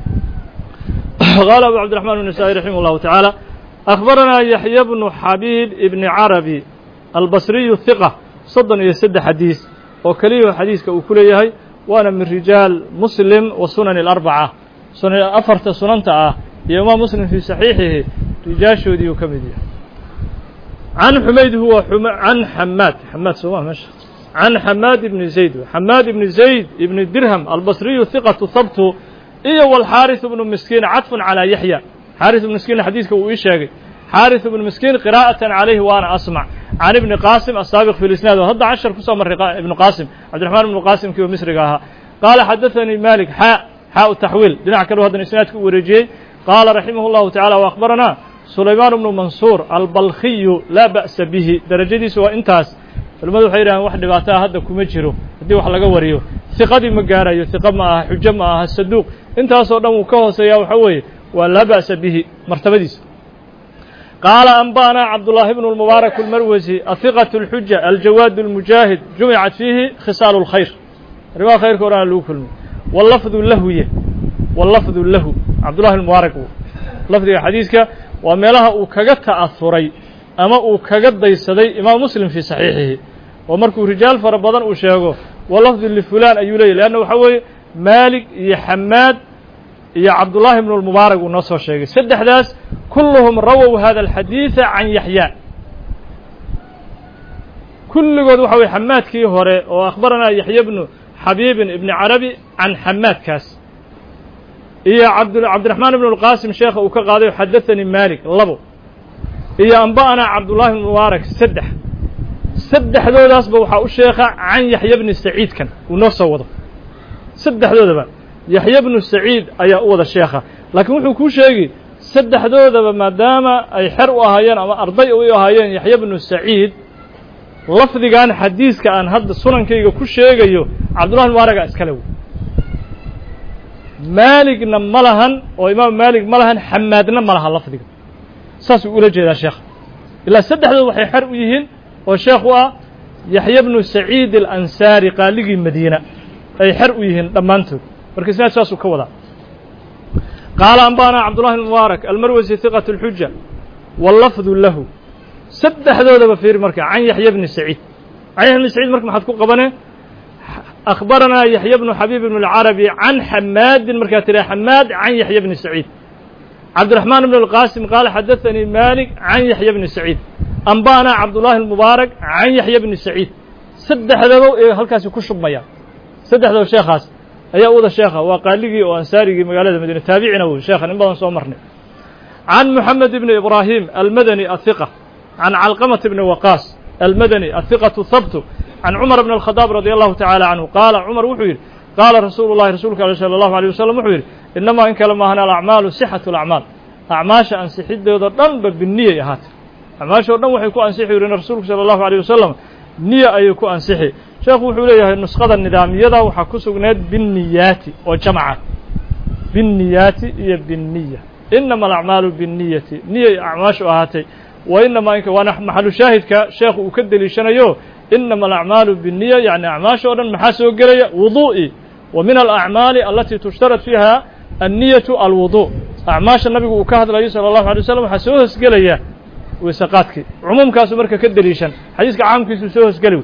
qaala abu cabdiraxmaan النasaa'i raximah اllahu tacaala akhbaranaa yaxya bnu xabiib ibni carabi albasriyu hiqa soddon iyo saddex xadiis oo keliya xadiiska uu ku leeyahay waana min rijaal muslim wa sunani اlarbaca sunan afarta sunanta ah iyo imaam muslim fii saxiixihi rijaashoodii uu ka mid yahay can xumayd huwa can xamaad xamaad sooma meesha can xamaad ibni zayd xamaad ibni zayd ibni dirham albasriyu hiqatu habtu iyo walxaaris ibnu miskiin cadfun calaa yaxya xaaris ibnu miskiin xadiiska uu ii sheegay xaaris ibnu miskiin qiraa'atan calayhi waana asmac can ibni qaasim asaabiq fi lisnaad oo hadda cashar kusoo marray ibnu qaasim cabdiraxmaan ibnu qaasim kii oo misriga ahaa qaala xadaثanii malik xaa xaa taxwiil dhinac kale haddana isnaadka u wareejiyey qaala raximah اllahu tacala wa akhbaranaa sulaymaan bnu mansuur albalkhiyu laa ba'sa bihi derajadiisu waa intaas culimmadu waxay yidhahaan wax dhibaato ah hadda kuma jiro haddii wax laga wariyo hiqadii ma gaarayo hiqa ma aha xujo ma aha saduuq intaasoo dhan wuu ka hooseeyaa waxaa weeye waa laa ba'sa bihi martabadiisa qaala anba'anaa cabdullaahi bnu lmubaarak almarwasi ahiqatu اlxuja aljawaad اlmujaahid jumicat fiihi khisaalu اlkhayr arrimaha khayrka orana lagu kulmay wallafdu lahuye wallafdu lahu cabdullahi lmubaarak lafdiga xadiiska waa meelaha uu kaga ta'ahuray ama uu kaga daysaday imaam muslim fii saxiixihi oo markuu rijaal fara badan uu sheego walafdu lifulaan ayuu leeyahy leanna waxaa weeye maalig iyo xamaad iyo cabdullaahi bnu lmubaarak uu noo soo sheegay saddexdaas kulluhum rawow hada alxadiida can yaxya kulligood waxa weye xamaadkii hore oo akhbaranaa yaxya bnu xabiibin ibni carabi can xamaadkaas iyo cabdiraxmaan ibnu اlqaasim sheekha uu ka qaaday xadaثanii malik labo iyo anba'anaa cabdullaahi bn mubaarak saddex saddexdoodaasba waxaa u sheekha can yaxya bni saciidkan uu noo soo wado saddexdoodaba yaxya bnu saciid ayaa u wada sheekha laakiin wuxuu kuu sheegi saddexdoodaba maadaama ay xer u ahaayeen ama arday u ahaayeen yaxya bnu saciid lafdigan xadiiska aan hadda sunankayga ku sheegayo cabdullahi mubaaraga iskale wey maaligna ma lahan oo imaam maalig ma lahan xamaadna ma laha lafdiga saasuu ula jeedaa sheekha ilaa saddexdood waxay xer u yihiin oo sheekh u ah yaxya bnu saciid alansaari qaaligii madiina ay xer u yihiin dhammaantood marka isnaad saasuu ka wadaa qaala anba'anaa cabdullahi bn mubaarak almarwasi hiqat اlxuja wallafdu lahu saddexdoodaba fiir marka can yaxya bni saciid can yaxya bni saciid marka maxaad ku qabane akhbaranaa yaxya bnu xabiib ibn اlcarabi can xamaadin markaa tiraa xamaad can yaxya bni saciid cabdiraxmaan ibn اlqaasim qaala xadaثanii malik can yaxya bni saciid anba'anaa cabdullaahi اlmubaarak can yaxya bni saciid saddexdaba ee halkaasi ku shubmaya saddexdaba sheekhaas ayaa u wada sheekha waa qaaligii oo ansaarigii magaalada madiina taabicina wey sheekhan in badan soo marnay عن محمد بن إبراهيم المدني الثقة عن علقمة بن وقاص المدني الثقة الثبت عن عمر بن الخطاب رضي الله تعالى عنه قال عمر وحير قال رسول الله رسولك صلى الله عليه وسلم وحير إنما إنك لما هنا الأعمال صحة الأعمال أعماش أنسحيد يضرن بالنية هات أعماش ودن وحيكون أنسحي ورن رسولك صلى الله عليه وسلم نية أيكون أنسحي شيخ وحوليه النسخة النظامية ده وحكسو ناد بالنيات وجمعة بالنيات هي بالنية إنما الأعمال بالنية نية أعماش وهاتي وإنما إنك وأنا محل شاهد كشيخ وكدل شنيو إنما الأعمال بالنية يعني أعماش ودن محاسو قرية وضوئي ومن الأعمال التي تشترط فيها النية الوضوء أعماش النبي وكهد الله صلى الله عليه وسلم حسوه سقلية وسقاتك عموم كاسو مركا كدليشن حديثك عام كيسو سوه سقليو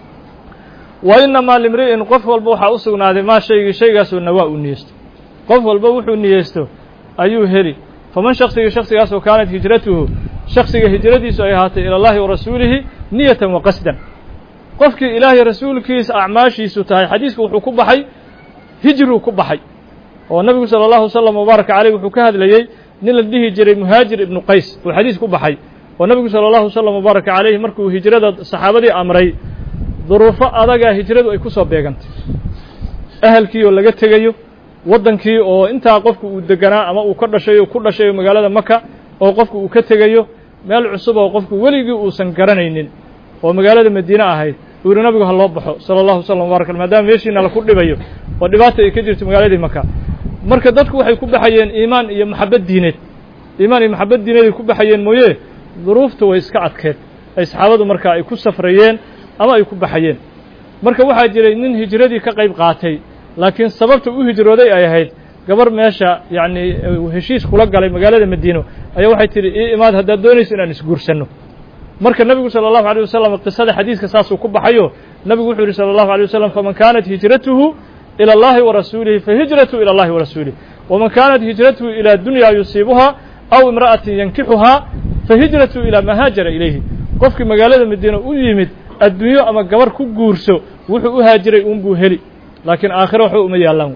وإنما لامرئ قف والبوحة أسقنا هذا ما شيء شيء قاسو النواء النيست قف والبوحة النيستو أيوه هري فمن شخص شخص قاسو كانت هجرته شخص هجرتي سيهات إلى الله ورسوله نية وقصدا قفك إلهي رسولك أعماشي ستاي حديثك وحكوب حي هجروا كوب حي والنبي صلى الله عليه وسلم وبارك عليه وحكاه لي نلديه جري مهاجر ابن قيس والحديث كوب حي والنبي صلى الله عليه وسلم وبارك عليه مركو هجرة الصحابة أمري ظروف أرجع هجرة ويكسر بيجنت أهل كي ولا جت جيو ودن كي أو أنت قفك ودجنا أما وكل شيء وكل شيء مجال مكة أو قفك وكت جيو مال عصبة وقفك ولي وسنكرنين ومجال المدينة هاي ورنبي الله بحو صلى الله عليه وسلم وبارك المدام يشين على كل بيو ودبعته كجرت مجال مكة marka dadku waxay ku baxayeen iimaan iyo maxabad diineed iimaan iyo maxabad diineed ku baxayeen mooyee duruuftu way iska adkeed ay saxaabadu marka ay ku safrayeen ama ay ku baxayeen marka waxaa jiray nin hijradii ka qayb qaatay laakiin sababta uu hijrooday ay ahayd gabar meesha yaani heshiis kula galay magaalada Madiino ayaa waxay tiri iimaad hadda doonayso inaan isguursano marka nabigu sallallahu alayhi wasallam qisada xadiiska saas uu ku baxayo nabigu wuxuu yiri sallallahu alayhi wasallam faman kanat hijratuhu إلى الله ورسوله فهجرته إلى الله ورسوله ومن كانت هجرته إلى الدنيا يصيبها أو امرأة ينكحها فهجرته إلى ما هاجر إليه قفك مقالة المدينة أيمد الدنيا أما قبر كقورسو وحو هاجر أمبو هلي لكن آخره وحو أمي الله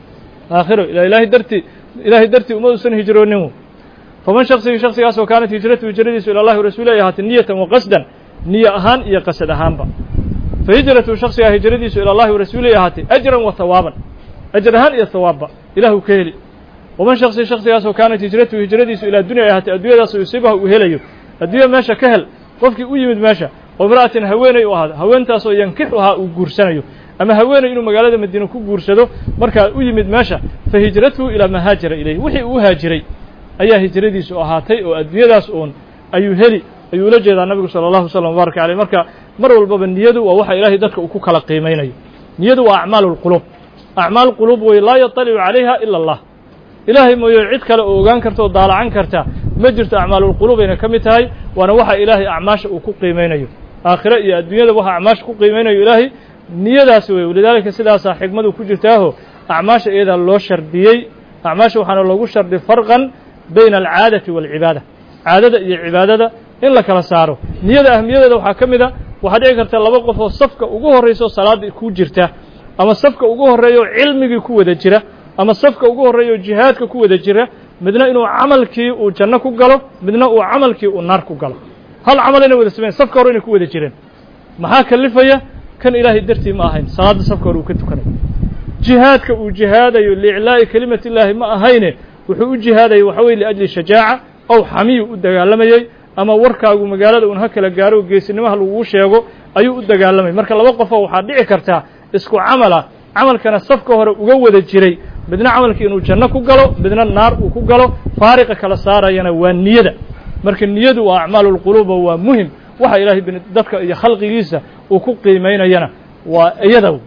آخره إلى إلهي درتي إلهي درتي أمو سن هجرونه فمن شخص شخص ياسو كانت هجرته هجرته إلى الله ورسوله يهات نية وقصدا نية أهان إيا قصد أهان با فهجرة شخص هجرتي إلى الله ورسوله يهاتي أجرا وثوابا أجرهان إلى الثواب إله كهلي ومن شخص شخص ياسو كانت هجرته هجرتي إلى الدنيا يهاتي الدنيا ياسو يصيبها وهليه الدنيا ماشى كهل قفك أيمد ماشى وامرأة هويني وهذا هوين تاسو ينكحها وقرسانيو أما هويني إنه مقالة مدينة كقرسدو مركا أيمد ماشى فهجرته إلى ما هاجر إليه وحي أهاجري أي هجرتي سؤهاتي والدنيا ياسون أي هلي أي ولجد النبي صلى الله عليه وسلم وبارك عليه مركا مر والباب النية ووحى إلهي ذاتك أكوك على قيمين نية وأعمال القلوب أعمال القلوب ولا يطلع عليها إلا الله إلهي ما يعيدك لأوغان كرتا وضالعان كرتا مجرت أعمال القلوب إن كمتهاي وأنا وحى إلهي أعماش أكوك قيمين آخرة يا الدنيا وحى أعماش أكوك قيمين إلهي نية داسوي ولذلك سلاسة حكمة وكجرتاه أعماش إذا الله شرديي أعماش وحنا الله شرد فرقا بين العادة والعبادة عادة iyo cibaadada in la kala saaro niyada ahmiyadeeda waxa kamida waxa dhici karta laba qof oo safka ugu horeyso salaada ku jirta ama safka ugu horeeyo cilmiga ku wada jira ama safka ugu horeeyo jihaadka ku wada jira midna inuu amalkii uu janno ku galo midna uu amalkii uu naar ku galo hal amal inay wada sameeyaan safka hore inay ku wada jireen maxaa kalifaya kan ilaahay dartii ma ahayn salaada safka hore uu ka tukanayo jihaadka uu jihaadayo li'ilaa'i kalimati illaahi ma ahayne wuxuu u jihaadayo waxa weeye li ajli shajaaca أو حمي ودجالمي أما وركا ومجالده ونهكلا جارو جيسنمه لو شيء أيو ودجالمي مركا لوقفه وحدي كرتا اسكو عمله عمل كان الصفقة هو وجود الجري بدنا عمل كإنه جنة كوجلو بدنا النار وكوجلو فارق كلا صار ينا والنية مركا النية وأعمال القلوب هو مهم وحي إلهي بندفك يخلق جيسة وكوك قيمين ينا ويده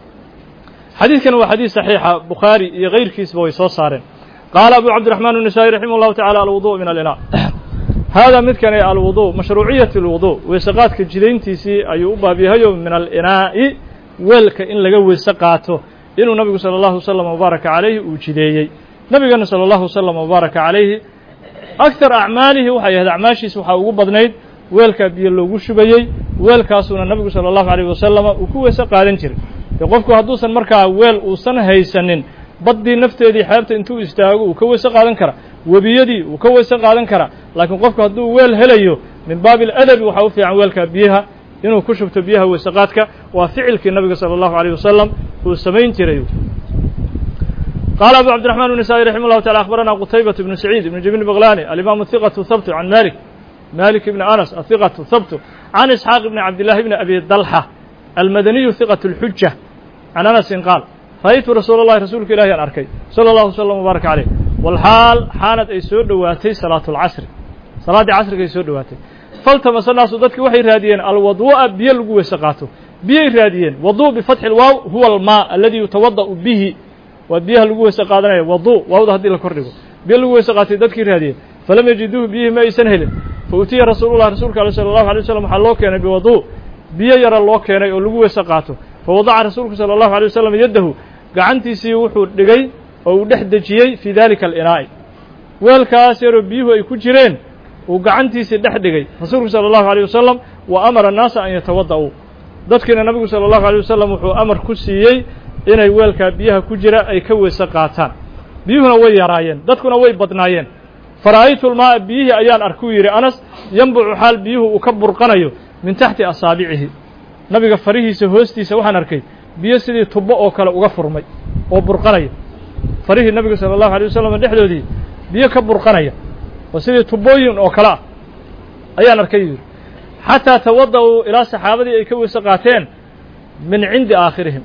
حديث كان وحديث صحيح بخاري غير كيس بويسو صارن قال أبو عبد الرحمن النسائي رحمه الله تعالى الوضوء من الإناء هذا مثل الوضوء مشروعية الوضوء وسقات كجدين تيسي أيوبا بها من الإناء ولك إن لقوا سقاته إنه النبي صلى الله عليه وسلم وبارك عليه وجديه نبي صلى الله عليه وسلم وبارك عليه أكثر أعماله وحي هذا أعماشي سوحا وقبضنيد ولك بيلو شبيي ولك أصلا النبي صلى الله عليه وسلم وكوه سقادن جري يقفكو هدوسا مركا ويل وسن هيسنين badii nafteedii xeebta intuu istaago uu ka weyse qaadan kara webiyadii uu ka weyse qaadan karaa laakiin qofku hadduu weel helayo min baabi aladabi waxaa u fiican weelkaa biyaha inuu ku shubto biyaha weyse qaadka waa ficilkii nabiga sala allahu alayh wasalam uu samayn jiray قال أبو عبد الرحمن النسائي رحمه الله تعالى أخبرنا قتيبة بن سعيد بن جبل بغلاني الإمام الثقة ثبت عن مالك مالك بن أنس الثقة ثبت عن إسحاق بن عبد الله بن أبي الضلحة المدني ثقة الحجة عن أنس قال رأيت رسول الله رسولك إلهي الأركي صلى الله وسلم وبارك عليه والحال حانت أي سور دواتي صلاة العصر صلاة عصر أي سور دواتي فالتمس الناس ضدك وحي راديين الوضوء بيلقوا وسقاته بي راديين وضوء بفتح الواو هو الماء الذي يتوضأ به وبيها لغو وسقادنا وضوء ووضع هذه الكردغو بيها لغو وسقاتي ددكي راديه فلم يجدوه بيه ما يسنهل فأتي رسول الله رسولك صلى الله عليه وسلم حلو كان بوضوء بيه يرى الله كان لغو وسقاته فوضع رسولك صلى الله عليه وسلم يده قعنتي سي وحو دغاي او دخدجيي في ذلك الاناء والكاس يرى بيه اي كجيرين وقعنتي سي دخدغاي رسولك صلى الله عليه وسلم وامر الناس ان يتوضؤوا dadkina nabigu sallallahu alayhi wasallam wuxuu amar ku siiyay inay weelka biyaha ku jira ay ka weysa qaataan biyuhuna way yaraayeen dadkuna way badnaayeen faraayitul maa biyihi ayaan arku yiri Anas yanbucu hal biyuhu uu ka burqanayo min taxti asaabi'ihi nabiga farihiisa hoostiisa waxaan arkay biyo sidii tubo oo kale uga furmay oo burqanaya farihii nabiga sallallahu alayhi wasallam dhexdoodii biyo ka burqanaya oo sidii tubooyin oo kale ayaan arkay حتى توضؤوا إلى صحابتي أي كوي سقاتين من عند آخرهم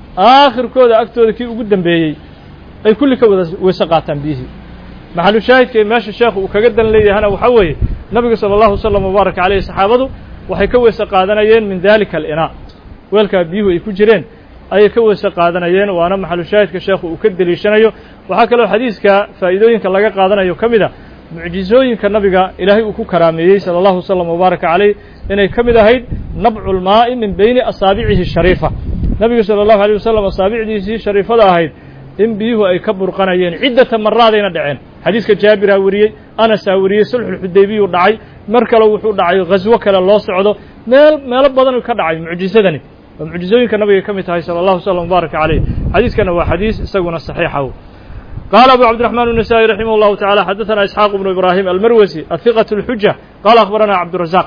آخر كودا أكتودا كي وقدم بيي أي كل كوي سقاتين بيه محل شاهد كي ماشي الشيخ وكقدن لي هنا وحوي نبي صلى الله عليه وسلم وبارك عليه صحابته وحي كوي سقاتين من ذلك الإناء ويلك بيه أي كجرين أي كوي سقاتين وأنا محل شاهد كشيخ وكدل يشنيو وحكى له حديث كفائدوين كلاقا قادنا كمدا mucjizooyinka nabiga ilaahay uu ku karaameeyay sallallahu alayhi wasallam mubaaraka alayh inay kamid ahayd nab'ul maa'i min bayni asaabi'ihi shariifa nabiga sallallahu alayhi wasallam asaabicdiisii shariifada ahayd in biyuhu ay ka burqanayeen ciddata maraadayna dhaceen xadiiska jaabir aa wariyay anas aa wariyay sulhul hudaybiya dhacay mar kale wuxuu dhacay ghazwo kale loo socdo meel meel badan ka dhacay mucjizadani mucjizooyinka nabiga kamid tahay sallallahu alayhi wasallam mubaaraka alayh xadiiskana waa xadiis isaguna saxiix ah قال أبو عبد الرحمن النسائي رحمه الله تعالى حدثنا إسحاق بن إبراهيم المروزي الثقة الحجة قال أخبرنا عبد الرزاق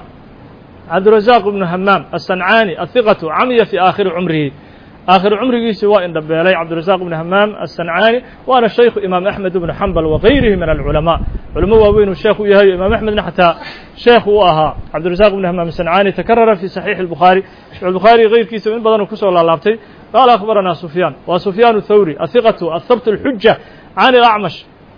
عبد الرزاق بن همام الصنعاني الثقة عمي في آخر عمره آخر عمره سواء دبالي عبد الرزاق بن همام الصنعاني وأنا الشيخ إمام أحمد بن حنبل وغيره من العلماء علماء وين الشيخ يهي إمام أحمد حتى شيخ وأها عبد الرزاق بن همام الصنعاني تكرر في صحيح البخاري البخاري غير كيس من بدن كسر الله لابتي قال أخبرنا سفيان وسفيان الثوري الثقة الثبت الحجة عن الأعمش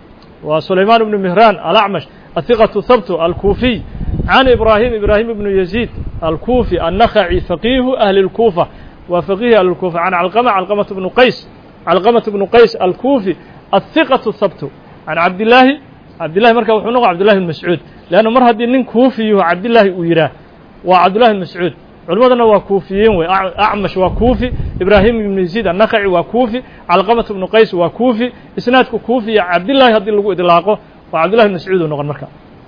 وسليمان بن مهران الأعمش الثقة الثبت الكوفي عن إبراهيم إبراهيم بن يزيد الكوفي النخعي فقيه أهل الكوفة وفقيه أهل الكوفة عن علقمة علقمة بن قيس علقمة بن قيس الكوفي الثقة الثبت عن عبد الله عبد الله مركب وحنوق عبد الله المسعود لأنه مرة دين كوفي عبد الله ويراه وعبد الله المسعود علماءنا وكوفيين وأعمش وكوفي إبراهيم بن يزيد النخعي وكوفي علقمة بن قيس وكوفي إسنادك كوفي عبد الله هذي اللي إطلاقه وعبد الله بن مسعود ونقل مركا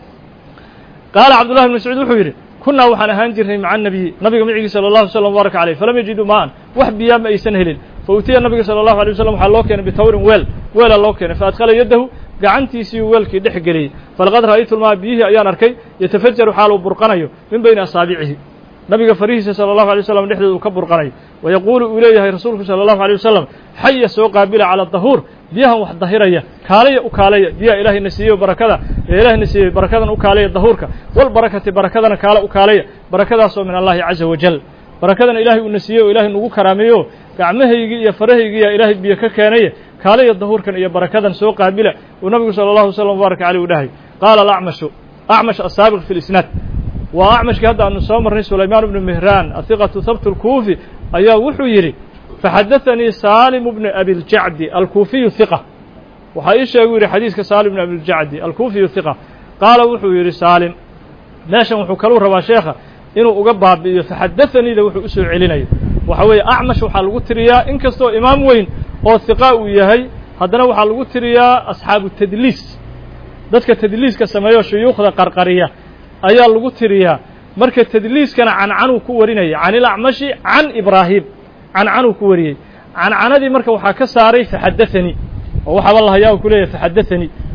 قال عبد الله بن مسعود وحيري كنا وحنا هنجر مع النبي نبي معي صلى الله عليه وسلم وبارك عليه فلم يجدوا ماء وحب يام أي سنهلين فأتي النبي صلى الله عليه وسلم حلوه كان بتور ويل ويل الله كان فأدخل يده قعنتي سي ويلك دحقلي فلقد رأيت الماء بيه أيان أركي يتفجر حاله برقنيه من بين أصابعه nabiga farihiisa sallallahu alayhi wasallam dhexdeedu ka burqanay wayaqulu ilayhi rasuulku sallallahu alayhi wasallam hayya soo qaabila ala dhahur biyaha wax dahiraya kaalaya u kaalaya biya ilaahay nasiyo barakada ilaahay nasiyo barakadan u kaalaya dhahurka wal barakati barakadana kaala u kaalaya barakadaas oo min allah azza wa jal barakadan ilaahay u nasiyo ilaahay nagu karaameeyo gacmahayga iyo farahayga ilaahay biya ka keenay kaalaya dhahurkan iyo barakadan soo qaabila oo nabigu sallallahu alayhi wasallam baraka alayhi dhahay qala al-a'mash a'mash as-sabiq fi al-isnad وأعمش كهذا أن صامر سليمان بن مهران الثقة ثبت الكوفي أيا وحو يري فحدثني سالم بن أبي الجعد الكوفي ثقة وحيش يقول حديث كسالم بن أبي الجعد الكوفي ثقة قال وحو يري سالم ماشي وحو كلو ربا شيخة إنه أقبها فحدثني ذا وحو أسر علينا وحوي أعمش وحال تريا إن كستو إمام وين أو الثقاء وياهي هذا وحال تريا أصحاب التدليس ذاتك التدليس كسمايو شيوخ ذا قرقرية ayaa lagu tiriyaa marka tadliiskana cancanuu ku warinaya can ilacmashi can ibraahim cancanuu ku wariyey cancanadii marka waxaa ka saaray faxadathanii oo waxaaba la hayaa ku leeyahay faxadathanii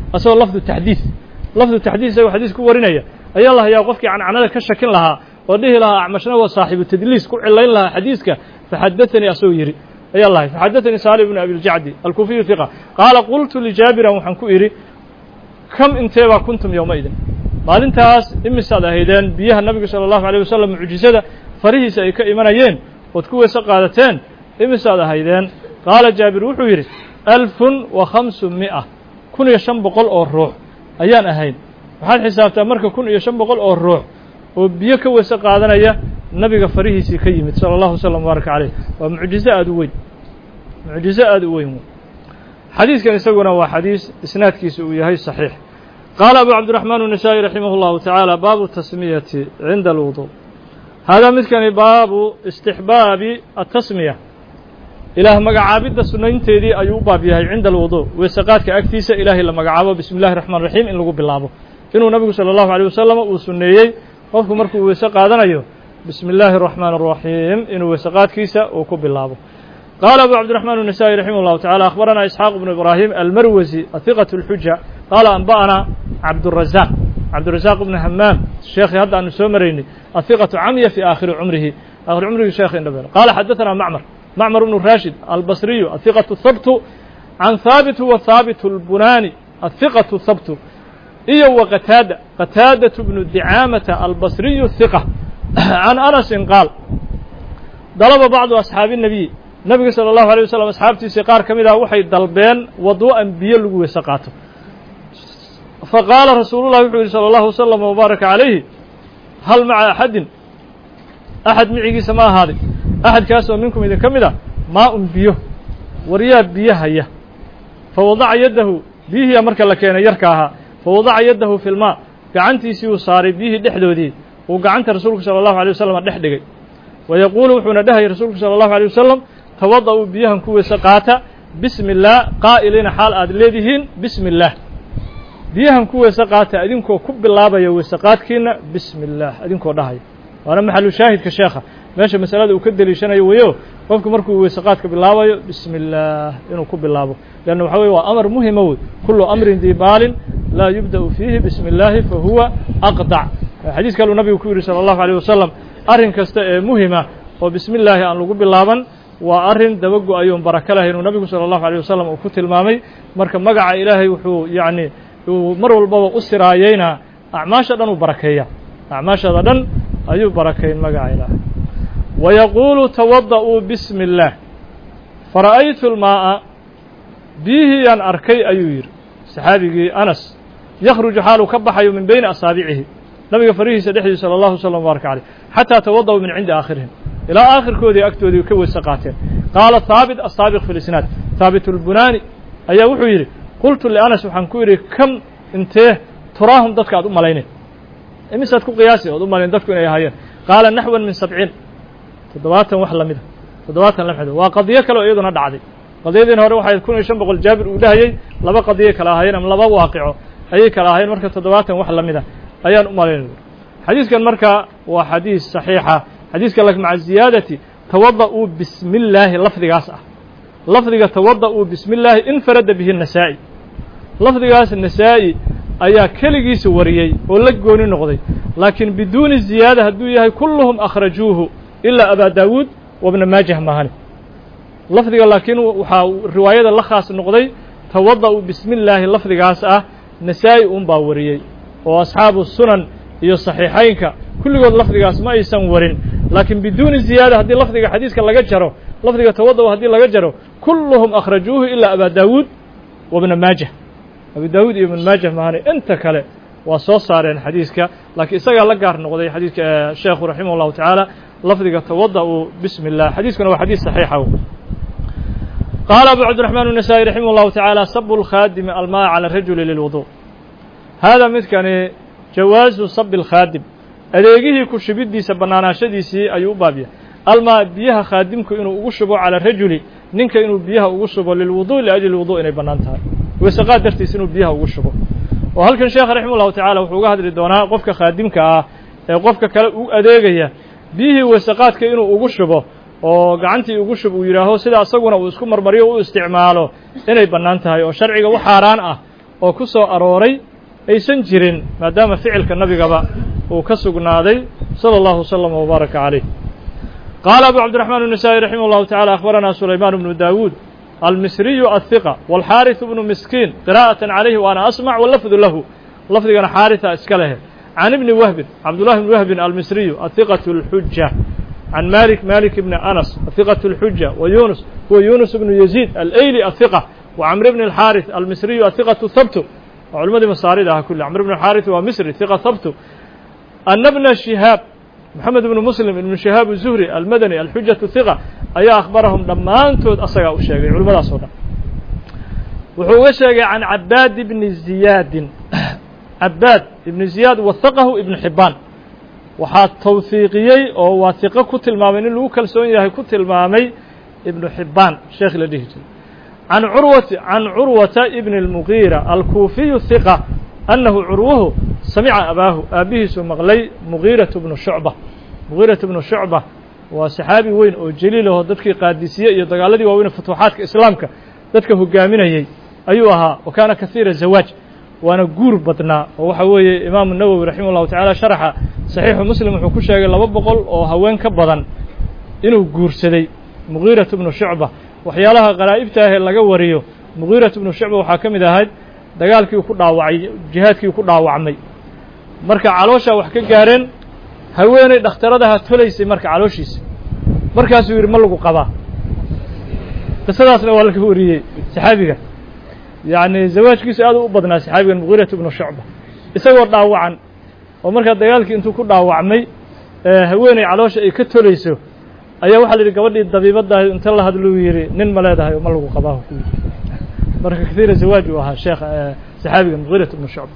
asagoo lafdu taxdiid lafdu taxdiid isagoo xadiis ku warinaya ayaa la hayaa qofkii cancanada ka shakin lahaa oo dhihi lahaa acmashna waa saaxiibu tadliis ku cilayn lahaa xadiiska faxadaanii asagoo yidhi ayaa lahay faxadaanii saalih bnu abiljacdi alkuufiyu hiqa qaala qultu lijaabiran waxaan ku idhi kam inteebaa kuntum yowmaidin maalintaas imisaad ahaydeen biyaha nabiga sala allahu alayh wasalam mucjisada farihiisa ay ka imanayeen ood ku weyse qaadateen imisaad ahaydeen qaala jaabir wuxuu yidhi alfun wa khamsu mi'a kun iyo shan boqol oo ruux ayaan ahayn waxaad xisaabtaa marka kun iyo shan boqol oo ruux oo biyo ka weyse qaadanaya nabiga farihiisii ka yimid sala allahu wasalam mubaaraka caleyh waa mucjizo aada u weyn mucjizo aada u weyn xadiiskan isaguna waa xadiis isnaadkiisa uu yahay saxiix qaala abu cabdiraxmaan النasaaئي raximah اllahu taعaalى baabu tasmiyati cinda alwudu haadaa midkani baabu istixbaabi atasmiya ilaah magacaabidda sunaynteedii ayuu u baab yahay cinda alwudu weeseqaadka agtiisa ilaahay la magacaabo bismi اllahi الraxmaan raxiim in lagu bilaabo inuu nabigu salى اllahu عalيه wasalam uu suneeyey qofku markuu weese qaadanayo bismi اllahi الraxmaan الraxiim inuu weeseqaadkiisa uu ku bilaabo قال أبو عبد الرحمن النسائي رحمه الله تعالى أخبرنا إسحاق بن إبراهيم المروزي الثقة الحجة قال أنبأنا عبد الرزاق عبد الرزاق بن همام الشيخ هذا أن سومريني الثقة عمي في آخر عمره آخر عمره شيخ النبي قال حدثنا معمر معمر بن الراشد البصري الثقة الثبت عن ثابت وثابت البناني الثقة الثبت إيه وقتادة قتادة بن الدعامة البصري الثقة عن أنس قال ضرب بعض أصحاب النبي nabiga salى الlahu عalيه wasalam asxaabtiisii qaar ka mid ah waxay dalbeen waduu'an biyo lagu weyse qaato faqaala rasuulu llahi wuxuu yidhi salى اllahu wasalam wbaaraka calayhi hal maca axadin axad micigiisa ma ahaaday axadkaas oo minkum idin ka mid a maa un biyo waryaa biyo haya fawadaca yaddahu biyihiiya marka la keenay yarka ahaa fawadaca yaddahu fi lmaa gacantiisii uu saaray biyihii dhexdoodii uu gacanta rasuulku salى الlahu عalيه wasalam dhex dhigay wayaquulu wuxuuna dhahayay rasuulku salى الlahu عalيه wasalam tawada-uu biyahan ku weyse qaata bismi اllaah qaa'iliina xaal aad leedihiin bismi اllaah biyahan ku weyse qaata idinkoo ku bilaabaya weyse qaadkiina bismi اllaah idinkoo dhahaya waana maxalu shaahidka sheekha meesha masalada uu ka deliishanayo weyo qofku markuu weyse qaadka bilaabayo bismi اllaah inuu ku bilaabo leanna waxa weye waa amar muhima wey kulu amrin dii baalin laa yubda'u fiihi bismi اllaahi fahuwa aqdac xadiis kaluu nabigu ku yidhi salى الlahu عalيه wasalam arrin kasta ee muhima oo bismi illaahi aan lagu bilaaban waa arrin dabago ayuun baraka lahay inuu nabigu salى الlahu عalيه wasalam uu ku tilmaamay marka magaca ilaahay wuxuu yacni uu mar walbaba u siraayeynaa acmaasha dhan uu barakeeya acmaashada dhan ayuu barakeyn magaca ilaahay wayaquulu tawada'uu bismi اllaah fara'aytu اlmaa'a biyihiyaan arkay ayuu yidhi saxaabigii anas yakhruju xaaluu ka baxayo min bayni asaabicihi nabiga farihiisa dhexdiisa salى الlahu wasalam wbaaraka caleyh xataa tawada'uu min cindi aakhirihim ilaa aakhirkoodii agtoodii ka weyse qaateen qaala haabit asaabiq fi lisnaad haabit اlbunaani ayaa wuxuu yidhi qultu lianas waxaan ku yidhi kam intee turaahum dadka aad u malayneen imisaad ku qiyaasi ood u malayn dadku inay ahaayeen qaala naxwan min sabciin toddobaatan wax lamida toddobaatan lamida waa qadiyo kale oo iyaduna dhacday qadiyadiina hore waxay kun iyo shan boqol jaabir uu dhahayey laba qadiyo kala ahaayeen ama laba waaqico ayay kala ahaayeen marka toddobaatan wax lamida ayaan u malaynay xadiiskan marka waa xadiis saxiixa xadiiska lak maca ziyaadati tawada'uu bismi illaahi lafdigaas ah lafdiga tawada'uu bismi illaahi infarada bihi النasaa'i lafdigaas nasaa'i ayaa keligiisa wariyey oo la gooni noqday laakiin biduuni ziyaada hadduu yahay kulluhum akhrajuuhu ilaa abaa daawuud wabna maajah mahani lafdiga laakiin waxaa riwaayada la khaas noqday tawada'uu bismi illaahi lafdigaas ah nasaa'i un baa wariyey oo asxaabu sunan iyo saxiixaynka kulligood lafdigaas ma aysan warin laakiin biduuni ziyaada haddii lafdiga xadiiska laga jaro lafdiga tawada haddii laga jaro kulluhum akhrajuuhu ilaa abaa daawuud wabna maajah abi daawuud iyo ibn maajah mahani inta kale waa soo saareen xadiiska laakiin isagaa la gaar noqday xadiiska sheekhu raximah اllahu tacaala lafdiga tawada-uu bismi اllah xadiiskuna waa xadiis saxiixa qaala abu cabdiraxmaan النasaaئي raximah اllahu tacaala sabu اlkhaadimi almaa calى rajuli lilwudu haadaa midkani jawaazu sabi اlkhaadim adeegihii ku shubiddiisa bannaanaashadiisii ayuu u baabiyay almaa biyaha khaadimku inuu ugu shubo calى rajuli ninka inuu biyaha ugu shubo lilwudu liajli wudu inay bannaan tahay weeseqaad dartiis inuu biyaha ugu shubo oo halkan sheekh raximah اllahu tacala wuxuu uga hadli doonaa qofka khaadimka ah ee qofka kale u adeegaya biyihii weeseqaadka inuu ugu shubo oo gacantii ugu shub uu yidhaaho sida isaguna uu isku marmaryo u isticmaalo inay bannaan tahay oo sharciga u xaaraan ah oo ku soo arooray aysan jirin maadaama ficilka nabigaba uu ka sugnaaday salى اllahu وsلم وbaaraka عalيh qaala abu cabdiرaحman النasaaئي raximah الlahu taعalى akhbarana sulayman bnu dawuud almisriyu aلhiqة wاlxaariث bnu miskiin qirاءaة عalayhi وana asmع wlafdu lahu lafdigana xaariثa iska lehe can ibni wahbin cabdullahi bni wahbin almisriyu ahiqaة الxuja can malik malik bni anas ahiqaة الxuja wa yunus huwa yunus bnu yaziid alayli ahiqة وcmr bn الxaariث almisriyu ahiqaة habtu waa culimadii masaarida aha kulli cmr bn الxaariث waa misri hiqa habtu ana bna shihaab moxamed ibnu muslim ibnu shihaab الzuhri almadani alxujaة hiqa ayaa akhbarahum dhammaantood asagaa u sheegay culimadaas oo dhan wuxuu uga sheegay can cabaad bni ziyaadin cabaad ibni ziyaad wahaqahu ibnu xibaan waxaa tawhiiqiyey oo waa hiqo ku tilmaamay nin lagu kalsoon yahay ku tilmaamay ibnu xibaan sheekh la dhihi jiray can curwati can curwata ibni اlmugiira alkuufiyu hiqa annahu curwuhu samica abaahu aabbihiisu maqlay mugiiratu bnu shucba mugiiratu bnu shucba waa saxaabi weyn oo jaliil aho dadkii qaadisiye iyo dagaaladii waaweyn futuuxaadka islaamka dadka hogaaminayey ayuu ahaa wa kaana kahiira zawaaj waana guur badnaa oo waxa weeye imaamu nawowi raximah llahu taعala sharaxa saxiixu muslim wuxuu ku sheegay laba boqol oo haween ka badan inuu guursaday mugiiratu bnu shucba waxyaalaha qaraa'ibta ahee laga wariyo mugiiratu bnu shucba waxaa ka mid ahayd dagaalkii ku dhaawacay jihaadkii ku dhaawacmay marka calooshaa wax ka gaareen haweeney dhakhtaradaha tolaysay marka calooshiisa markaasuu yidhi ma lagu qabaa qisadaasna waa laga wariyey saxaabiga yacni zawaajkiisu aad u badnaa saxaabigan mugiiratu bnu shucba isagoo dhaawacan oo markaa dagaalkii intuu ku dhaawacmay haweeney caloosha ay ka tolayso ayaa waxaa la yidhi gabadhii dabiibaddaah inta la hadluu yidhi nin ma leedahay oo ma lagu qabaa ku yidhi marka kahiira zawaaj uu ahaa sheekh saxaabiga mugiiratu bnu shucba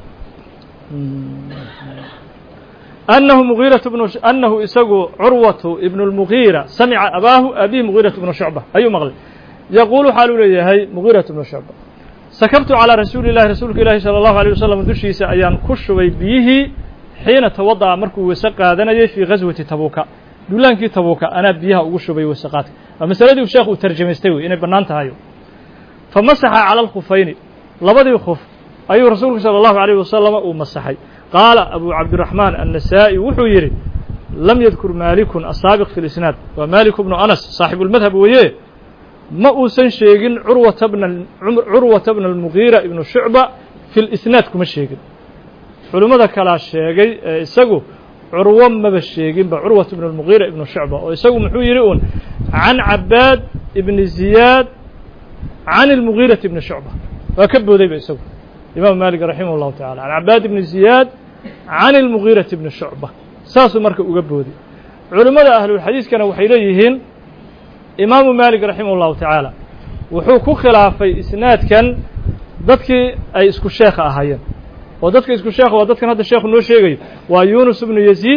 أنه مغيرة بن أنه isagu curwaة بن المغيرة samca abaahu abihi مغيرة بن شhuعبة ayuu maqlay yquل waxaa lu leeyahay مغيرة بن شhuعبة sakبtu عalى rasuuli الlahi rasuulka ilahi salى الlaهu عليه waسلم dushiisa ayaan ku shubay biyihii xiina tawaضأa markuu weyse qaadanayay fii غaswati tabuka duulaankii tabuka anaa biyaha ugu shubay weyse qaadka waa masaladii sheekh uu tarjamaystay wey inay bannaan tahayo famasaxa calى الkhufayni labadii khuf ayuu rasuulku salى الlahu عalيه wasaلم uu masaxay qaala abu cabdiraxmaan annasaa'i wuxuu yidhi lam yadkur maalikun asaabiq fi lisnaad waa maalik bnu anas saaxibulmadhab weeye ma uusan sheegin curwata bna curwata bna almugiira ibnu shucba fi lisnaad kuma sheegin culimmada kalaa sheegay ee isagu curwo maba sheeginba curwata bna almugiira ibnu shucba oo isagu muxuu yidhi uun can cabaad ibni ziyaad can almugiirati ibni shucba waa ka boodayba isagu imaam maalik raximah اllahu tacala can cabaad ibni ziyaad can اlmugiirati bni shucba saasuu marka uga booday culimmada ahlulxadiiskana waxay leeyihiin imaamu maalik raximah اllahu tacaala wuxuu ku khilaafay isnaadkan dadkii ay isku sheekha ahaayeen oo dadka isku sheekha waa dadkan hadda sheekhu noo sheegayo waa yunus bnu yaziid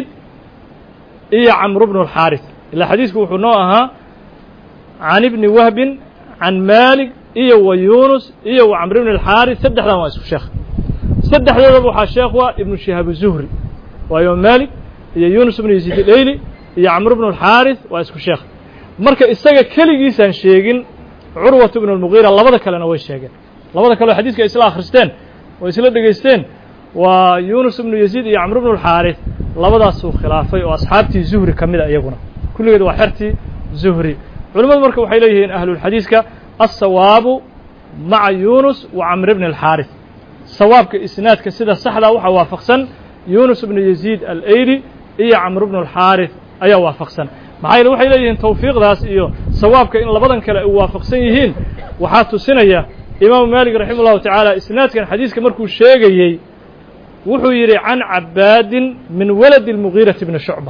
iyo camru bnu اlxaariث ilaa xadiisku wuxuu noo ahaa can ibni wahbin can maalik iyo wa yunus iyo wa camr bn اlxaariث saddexdan waa isku sheekh saddexdoodaba waxaa sheekh waa ibnu shihaab الzuhri waa imaam maalik iyo yunus bnu yaziid alayli iyo camr bnu اlxaariث waa isku sheekh marka isaga keligiisaan sheegin curwata bnu اlmugiira labada kalena way sheegeen labada kale oo xadiiska ay isla akhristeen oo isla dhegaysteen waa yunus bnu yaziid iyo camr bnu اlxaariث labadaasuu khilaafay oo asxaabtii zuhri ka mida iyaguna kulligeed waa xertii zuhri culimmadu marka waxay leeyihiin ahlulxadiiska الsawaabu maca yunus wa camr bn اlxaariث sawaabka isnaadka sida saxdaa waxaa waafaqsan yunus bnu yaziid alayli iyo camr bnu اlxaariث ayaa waafaqsan maxaa yeele waxay leeyihiin tawfiiqdaas iyo sawaabka in labadan kale ay waafaqsan yihiin waxaa tusinaya imaamu maalik raximah اllahu tacaala isnaadkan xadiiska markuu sheegayey wuxuu yidhi can cabaadin min waladi اlmugiirati bni shucba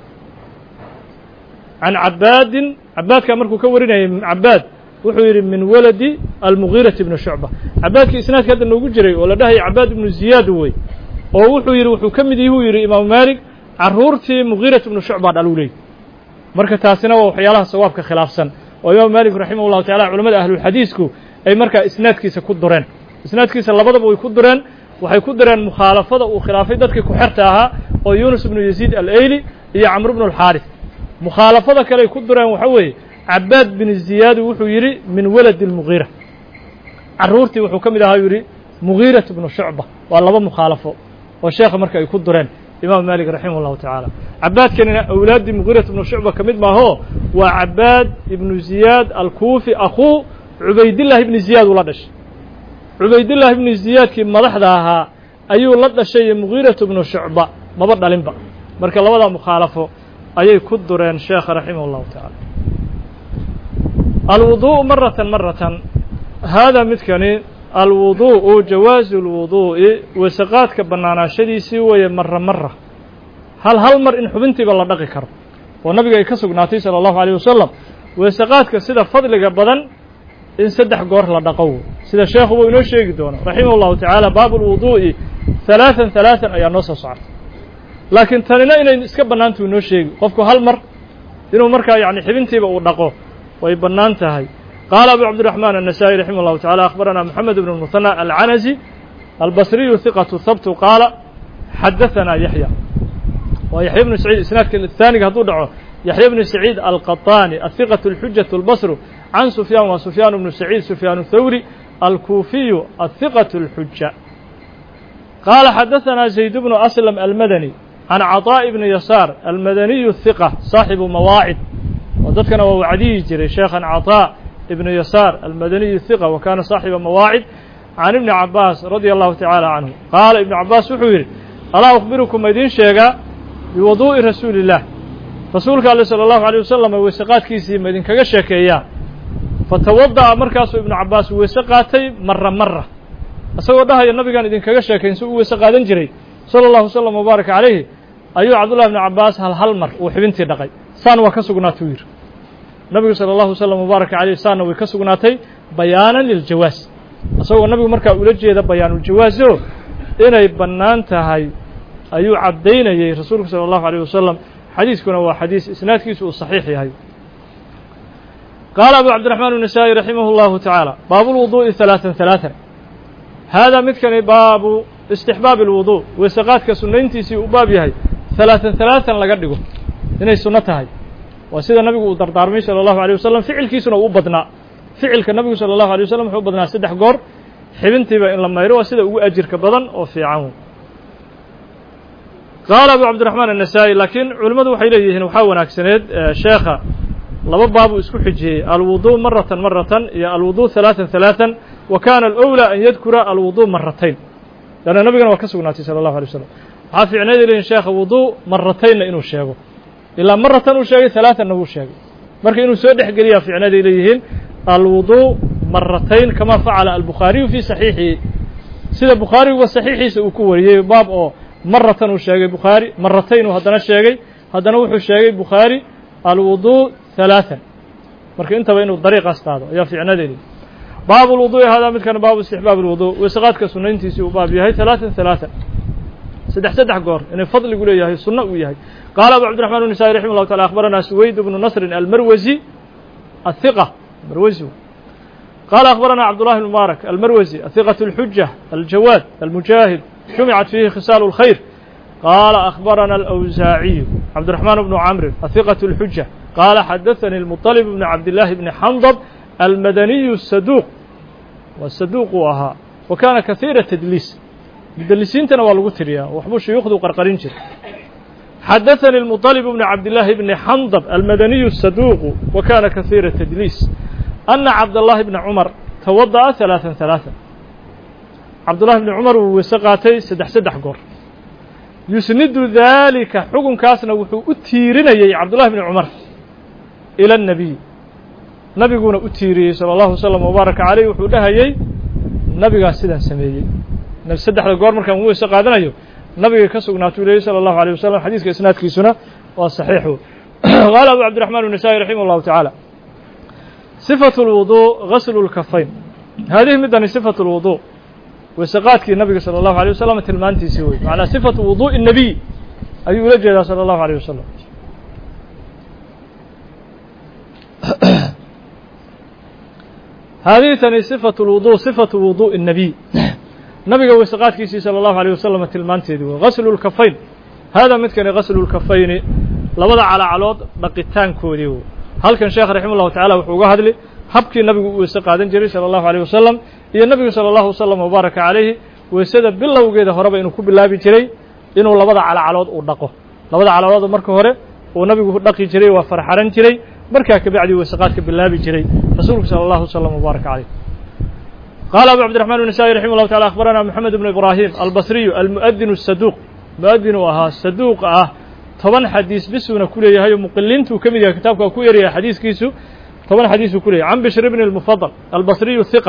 can cabaadin cabaadkaa markuu ka warinayay cabaad wuxuu yidhi min waladi almugiirati bni shucba cabaadkii isnaadka hadda noogu jiray oo la dhahaya cabaad ibnu ziyaad wey oo wuxuu yidhi wuxuu ka mid yihuu yidhi imaamu maalik carruurtii mugiirat ibnu shucba dhaluu leey marka taasina waa waxyaalaha sawaabka khilaafsan oo imaamu maalik raximah اllahu tacala culamada ahlulxadiisku ay markaa isnaadkiisa ku dureen isnaadkiisa labadaba way ku dureen waxay ku dureen mukhaalafada uu khilaafay dadkii ku xerta ahaa oo yunus bnu yaziid alayli iyo camr bnu اlxaariث mukhaalafada kale ay ku dureen waxa weeye cabaad bin ziyaad wuxuu yidhi min waladi اlmugiira carruurtii wuxuu ka mid ahaa yidhi mugiiraة bnu shucba waa laba mukhaalafo oo sheekha marka ay ku dureen imaam malik raximah اllahu tacaala cabaadkanina awlaaddii mugiiraة bnu shucba ka mid maaho waa cabaad ibnu ziyaad alkuufi akhuu cubaydillahi ibni ziyaad uu la dhashay cubaydillahi ibni ziyaadkii madaxda ahaa ayuu la dhashay mugiiraة bnu shucba maba dhalinba marka labada mukhaalafo ayay ku dureen sheekha raximah اllahu tacaala alwuduء maratan maratan haadaa midkani alwuduءu jawaazu اlwuduءi weesaqaadka bannaanaashadiisii weeye mara mara hal hal mar in xubintiiba la dhaqi karo oo nabiga ay ka sugnaatay salى اllahu عalيه wasalam weesaqaadka sida fadliga badan in saddex goor la dhaqo sida sheekhuba inoo sheegi doono raximah اllahu tacaala baabu اlwuduءi ثalaaثan ثalaaثan ayaa noo soo socota laakiin tanina inay iska bannaantu inoo sheegi qofku hal mar inuu markaa yani xibintiiba uu dhaqo way bannaan tahay qaala abu cabdiraxmaan النasaaئي raximah اllahu taعala akhbarana moxamed bn الmuثanى alcanasi albasriyu hiqatu habtu qaala xadaثanaa yaxya waa yaxya bnu saciid isnaadka haaniga hadduu dhaco yaxya bnu saciid alqaطaani ahiqaة اlxujaة اlbasru can sufyaan wa sufyaan bnu saciid sufyaan الthawri alkuufiyu ahiqaة اlxuja qaala xadaثanaa zayd bnu aslam almadani can caطaaء bni yasaar almadaniyu الhiqة saaxibu mawaacid oo dadkana waa wacdiyi jiray sheekhan caطaaء ibnu yasaar almadaniyu الhiqة wa kaana saaxiba mawaacid can ibni cabaas radia allahu tacaala canhu qaala ibnu cabaas wuxuu yidhi alaa akhbirukum ma idiin sheegaa biwaduu'i rasuuli الlah rasuulka ale salى اllahu عalيه wasalam weeseqaadkiisii ma idinkaga sheekeeyaa fatawada'a markaasuu ibnu cabaas weese qaatay mara mara isagoo dhahaya nabigaan idinkaga sheekayn si uu weese qaadan jiray salى اllahu wslam wbaaraka calayhi ayuu cabdullahi ibnu cabaas hal hal mar uu xibintii dhaqay saan waa ka sugnaatuu yidhi nabigu salى اllahu wslam wbaaraka calayh saanna way ka sugnaatay bayaanan liljawaas isagoo nabigu markaa ula jeeda bayaanuljawaasoo inay bannaan tahay ayuu caddaynayey rasuulku salى اllahu عalيه wasalam xadiiskuna waa xadiis isnaadkiisu uu saxiix yahay qaala abu cabdiraxmaan النasaaئي raximah اllahu tacaala baabu اlwuduءi ثalaaثan ثalaaثan haadaa midkani baabu istixbaabi اlwuduء weeseqaadka sunnayntiisii uu baab yahay ثalaaثan ثalaaثan laga dhigo inay sunno tahay waa sida nabigu uu dardaarmay salى اllahu عalيه wasalam ficilkiisuna uu badnaa ficilka nabigu salى اllahu عalيه wasalam wuxuu badnaa saddex goor xibintiiba in la mayro waa sida ugu ajirka badan oo fiican qaala abu cabdiraxmaan النasaaئي laakiin culimmadu waxay leeyihiin waxaa wanaagsaneed sheekha laba baabuu isku xijiyey alwuduء maratan maratan iyo alwuduء ثalaaثan ثalaaثan wa kana alأwlى an yadkura alwuduء maratayn lanna nabigana waa ka sugnaatay salى اllahu عalيه wasalam waxaa fiicneed ay leeyihin sheekha wuduء marataynna inuu sheego ilaa maratan uu sheegay ثalaaثanna wuu sheegay marka inuu soo dhex geliyaa fiicneed ay leeyihiin alwuduء maratayn kama facala albukhaariyu fii saxiixihi sida bukhaariguba saxiixiisa uu ku wariyey baab oo maratan uu sheegay bukhaari maratayn uu haddana sheegay haddana wuxuu sheegay bukhaari alwuduء ثalaaثan marka intaba inuu dariiqaas qaado ayaa fiicnadeedi baabu اlwuduءi haadaa midkan baabu istixbaab اlwuduء weeseqaadka sunnayntiisii uu baab yahay ثalaaثan ثalaaثan saddex saddex goor inay fadligu leeyahay sunno uu yahay qaala abu cabdiraxmaan النasaaئي raximah اllahu taala akhbarana suwayd bnu nasrin almarwasi ahiqة marwasi qaala akhbarana cabdullahi bn mubaarak almarwasi ahiqaة اlxuja aljawaad almujaahid jumicat fiihi khisaalu اlkhayr qaala akhbarana alأwsaaciyu cabdiraxmaan bnu camrin ahiqaة اlxuja qaala xadaثanii اlmuطalib bn cabdillaahi bni xandab almadaniyu saduuq waa saduuq uu ahaa wa kaana kahiira tadliis mudalisiintana waa lagu tiriyaa waxbuu shuyuukhdu qarqarin jiray xadaثanii اlmuطalib bn cabdillaahi bni xandab almadaniyu saduuqu wa kaana kahiira tadliis ana cabdاllahi bna cumar tawada'a ثalaaثan ثalaaثan cabdullahi bni cumar wuu weese qaatay saddex saddex goor yusnidu daalika xukunkaasna wuxuu u tiirinayey cabdullahi bni cumar ilى الnabiy nabiguuna u tiiriyey salى اllahu wslam wbaaraka calayh wuxuu dhahayey nabigaas sidaan sameeyey saddexda goor markaan u weese qaadanayo nabigay ka sugnaatuu leeyey salى اllahu عalيه wasalam xadiiska isnaadkiisuna waa saxiixu qaala abu cabdiraxmaan النasaaئي raximah اllahu tacaala صifaة اlwuduء gaslu اlkafayn haadihi midani صifaة اlwuduء weeseqaadkii nabiga salى اllahu عalيه wasalam tilmaantiisii wey macnaa صifaةu wuduء الnabiy ayuu ula jeedaa salى اllahu عalيه wasalam haadihi tani صifaة اlwuduء صifaةu wuduء الnabiy nabiga weeseqaadkiisii salى اllahu عalيه wasalam tilmaanteedii wey gaslu اlkafayn haadaa midkani gaslu اlkafayni labada calacalood dhaqitaankoodii wey halkan sheekh raximah اllahu taعala wuxuu uga hadli habkii nabigu uu weyse qaadan jiray sala allahu alayh wasalam iyo nabigu sala allahu wasalam wabaaraka calayhi weysada bilowgeeda horeba inuu ku bilaabi jiray inuu labada calacalood uu dhaqo labada calacalood marka hore uu nabigu dhaqi jiray waa farxaran jiray markaa kabacdi weyse qaadka bilaabi jiray rasuulku sala allahu wasalam wabaaraka calayh qaala abu cabdiraxmaan ibn nasa'i raximah llahu tacala akhbarana moxamed ibnu ibraahim albasriyu almu'adinu saduuq mu'adin uu ahaa saduuq ah toban xadiis bisuuna ku leeyahay oo muqiliintuu ka mid yahay kitaabka ku yaryahay xadiiskiisu toban xadiisuu ku leeyahay can bishr ibn اlmufadal albasriyu hiqa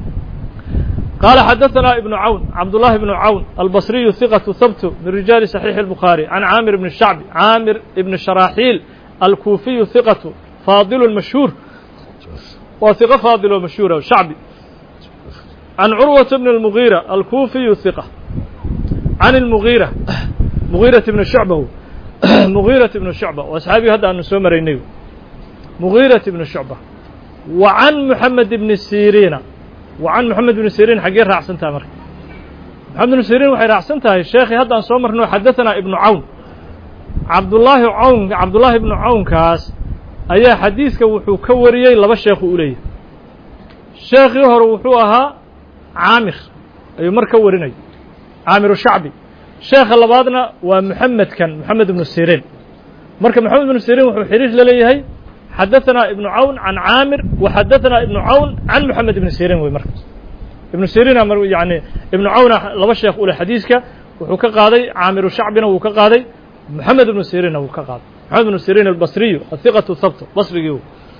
qaala xadaثana ibnu cawn cabdullahi ibnu cawn albasriyu hiqatu habtu min rijaali saxiixi اlbukhaari can caamir ibni shacbi caamir ibni sharaaxiil alkuufiyu hiqatu faadilu mashhuur waa hiqo faadilo mashhuura shacbi can curwata bni اlmugiira alkuufiyu hiqa can اlmugiira mugiirat ibni shucba mugiirat ibnu shucba waa saxaabiga hadda aanu soo maraynay mugiirat ibnu shucba wa can moxamed ibni siriina wa can moxamed ibni siriin xaggee raacsan tahay marka moxamed ibni siriin waxay raacsan tahay sheekhii hadda aan soo marno xadaثanaa ibnu cawn cabdullaahi cawn cabdullaahi ibnu cawnkaas ayaa xadiiska wuxuu ka wariyey laba sheekhu u leeyahay sheekhii hore wuxuu ahaa caamir ayuu mar ka warinay caamiru shacbi sheekha labaadna waa moxamedkan moxamed ibnu siriin marka moxamed ibnu siriin wuxuu xiriir la leeyahay xadaثanaa ibnu cawn can caamir wa xadaثanaa ibnu cawn can moxamed ibni siriin wey marka ibnu siriina m yani ibnu cawna laba sheekh u leh xadiiska wuxuu ka qaaday caamiru shacbina wuu ka qaaday moxamed ibnu siriinna wuu ka qaaday moxamed ibnu siriin albasriyu ahiqatu habtu basrigii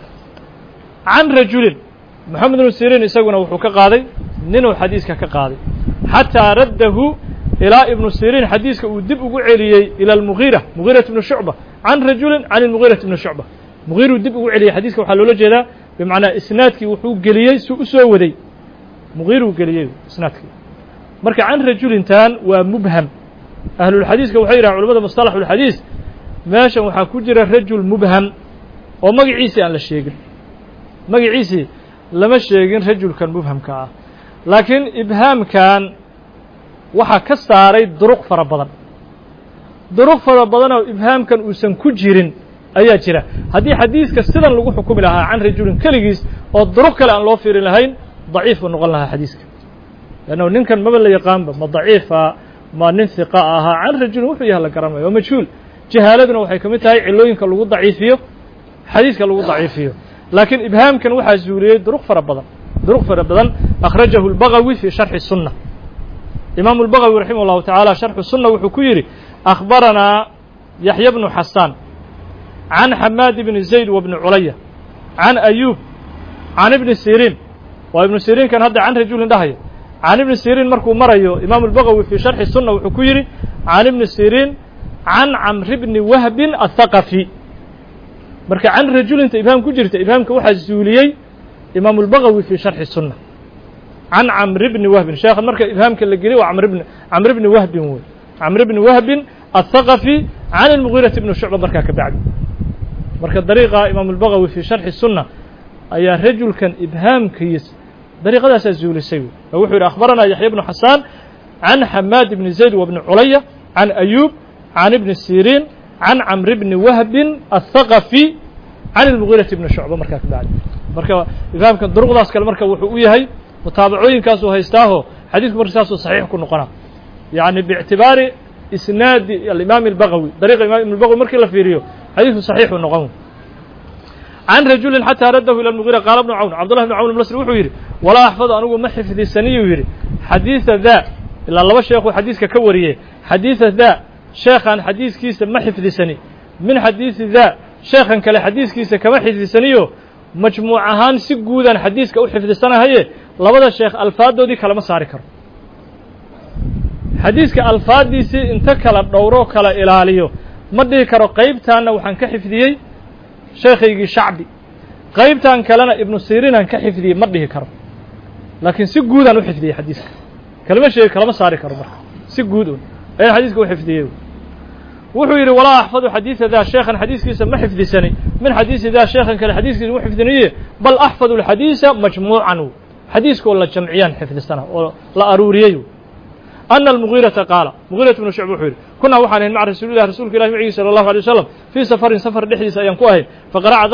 can rajulin moxamed ibnu siriin isaguna wuxuu ka qaaday ninuu xadiiska ka qaaday xataa raddahu ilaa ibnu siriin xadiiska uu dib ugu celiyey ilى اlmugiira mugiirat ibnu shucba can rajulin can اlmugiirat ibni shucba mugiiruu dib ugu celiyey xadiiska waxaa loola jeedaa bimacnaa isnaadkii wuxuu geliyey si u soo waday mugiiruu geliyey isnaadkii marka can rajulintan waa mubham ahlulxadiiska waxay yidhahan culamada musطalax اlxadiis meeshan waxaa ku jira rajul mubham oo magaciisii aan la sheegin magaciisii lama sheegin rajulkan mubhamka ah laakiin ibhaamkan waxaa ka saaray duruq fara badan duruq fara badan oo ibhaamkan uusan ku jirin ayaa jira haddii xadiiska sidan lagu xukumi lahaa can rajulin keligiis oo duruq kale aan loo fiirin lahayn daciif buu noqon lahaa xadiiska leannahu ninkan maba la yaqaanba ma daciifa ma nin hiqa ahaa can rajulin wuxuu yahay la garanayo waa majhuul jahaaladuna waxay ka mid tahay cilooyinka lagu daciifiyo xadiiska lagu daciifiyo laakiin ibhaamkan waxaa zuuliyey duruq fara badan duruq fara badan akhrajahu اlbagawi fii sharxi sunna imaamu اlbagawi raximah اllahu taعala sharxu sunna wuxuu ku yidhi akhbaranaa yaxya bnu xasaan can xamaad ibni zayd wa bni culaya can ayuub can ibni siriin waa ibnu siriinkan hadda can rajulin dhahaya can ibni siriin markuu marayo imaamu اlbagawi fii sharxi sunna wuxuu ku yidhi can ibni siriin can camri bni wahbin athaqafi marka can rajulinta ibhaam ku jirta ibhaamka waxaa zuuliyey imaamu اlbagawi fii sharxi sunna can camri bni wahbin sheekhan marka ibhaamka la geliy waa amr bn camri bni wahbin wey camri bni wahbin athaqafi can اlmugiirati bni shucba markaa ka bacdi marka dariiqa imaamu اlbagawi fii sharxi sunna ayaa rajulkan ibhaamkiis dariiqadaasaa zuulisay wey oo wuxuu yidhi akhbaranaa yaxya bnu xasaan can xamaad ibni zayd wa bni culaya can ayuub can ibni siriin can camri bni wahbin athaqafi can اlmugiirati bni shucba markaa ka bacdi marka ibhaamkan duruqdaas kale marka wuxuu u yahay mutaabacooyinkaasuu haystaaho xadiisku marka saasuu saxiix ku noqonaa yani biictibaari isnaadi alimaam اlbagawi dariiqa imam اlbagawi markii la fiiriyo xadiisku saxiixuu noqon can rajulin xataa raddahu ilى اlmugiira qaala bnu cawn cabdullah bn cawn اlmasri wuxuu yidhi walaa axfadu anigu ma xifdisaniyuu yidhi xadiiثa daa ilaa laba sheekuu xadiiska ka wariyey xadiiثa daa sheekhan xadiiskiisa ma xifdisani min xadiiثi daa sheekhan kale xadiiskiisa kama xifdisaniyo majmuuc ahaan si guudaan xadiiska u xifdisanahaye labada sheekh alfaadoodii kalama saari karo xadiiska alfaaddiisii inta kala dhowro kala ilaaliyo ma dhihi karo qaybtaanna waxaan ka xifdiyey sheekhaygii shacbi qaybtan kalena ibnu siriinaan ka xifdiyey ma dhihi karo laakiin si guudaan u xifdiyey xadiiska kalama sheegi kalama saari karo marka si guud un ayaan xadiiska u xifdiyey wuxuu yidhi walaa axfadu xadiiثa daa sheekhan xadiiskiisa ma xifdisani min xadiisi daa sheekhan kale xadiiskiisa ma xifdinaye bal axfadu اlxadiisa majmuucan xadiiskoo la jamciyaan xifdisana oo la aruuriyey ana almugiirata qaala mugiirat bnu shucba wuxuu yidhi kunaa waxaan ahayn maca rasuulilah rasuulka ilahi macigii salى اllahu alay wasalam fii safarin safar dhexdiisa ayaan ku ahayn faqaraca dahri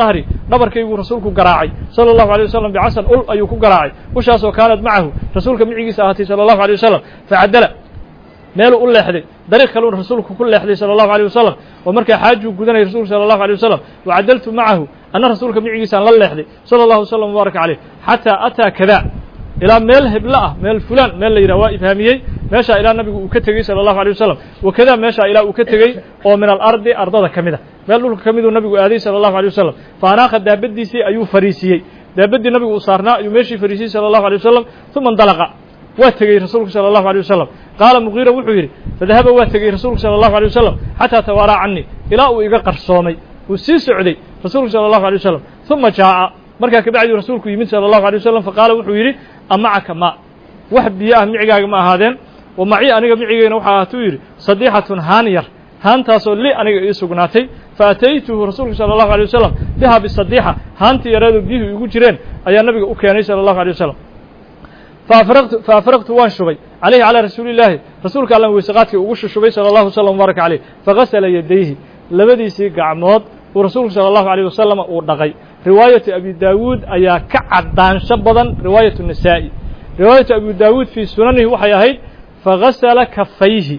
dhabarkayguu rasuulku garaacay sala allahu alay wasalam bicasan ul ayuu ku garaacay ushaasoo kaanad macahu rasuulka micigiisa ahaatay sala allahu alay wasalam facadala meeluu u leexday dariiq kaleu rasuulku ku leexday sala allahu alay wasalam oo markaa xaajuu gudanayay rasuulku sala allahu alay wasalam wacadaltu macahu anna rasuulka micigiisaan la leexday sala allahu wasalam mubaaraka caleyh xataa ataa kada ilaa meel heblo ah meel fulaan meel la yidhaha waa ifhaamiyey meeshaa ilaa nabigu uu ka tegey sala allahu alay wasalam wakadaa meeshaa ilaa uu ka tegey oo min alardi ardada ka mid a meel dhulka ka miduu nabigu aaday sala allahu alay wasalam fa anaakha daabaddiisii ayuu fariisiiyey daabaddii nabigu uu saarnaa ayuu meeshii fariisiyey sala allahu alay wasalam uma indalaqa waa tegey rasuulku sala allahu alay wasalam qaala muqiira wuxuu yidhi fadahaba waa tegey rasuulku sala allahu alay wasalam xataa tawaaraa canii ilaa uu iga qarsoomay uu sii socday rasuulku sala allahu alay wasalam uma jaa'a markaa kabacdii rasuulku yimid sala allahu alay wasalam faqaala wuxuu yidhi amacaka ma wax biyo ah micigaaga ma ahaadeen wa macii aniga micigeyna waxaa ahaatuu yidhi sadiixatun haan yar haantaasoo li aniga ii sugnaatay fa ataytuhu rasuulku sala allahu alay wasalam bihaa bisadiixa haantii yareedoo biyuhu igu jireen ayaa nabiga u keenay sala allahu alay wasalam faafraqtu faafraqtu waan shubay calayhi calaa rasuulillaahi rasuulka allan weyseqaadkii ugu shushubay sala allahu wasalam mubaaraka caleyh fagasala yadayhi labadiisii gacmood uu rasuulku sala allahu alayh wasalam uu dhaqay riwaayatu abi daawuud ayaa ka caddaansho badan riwaayatu nasaa'i riwaayatu abi daawuud fii sunanihi waxay ahayd fagasala kafayhi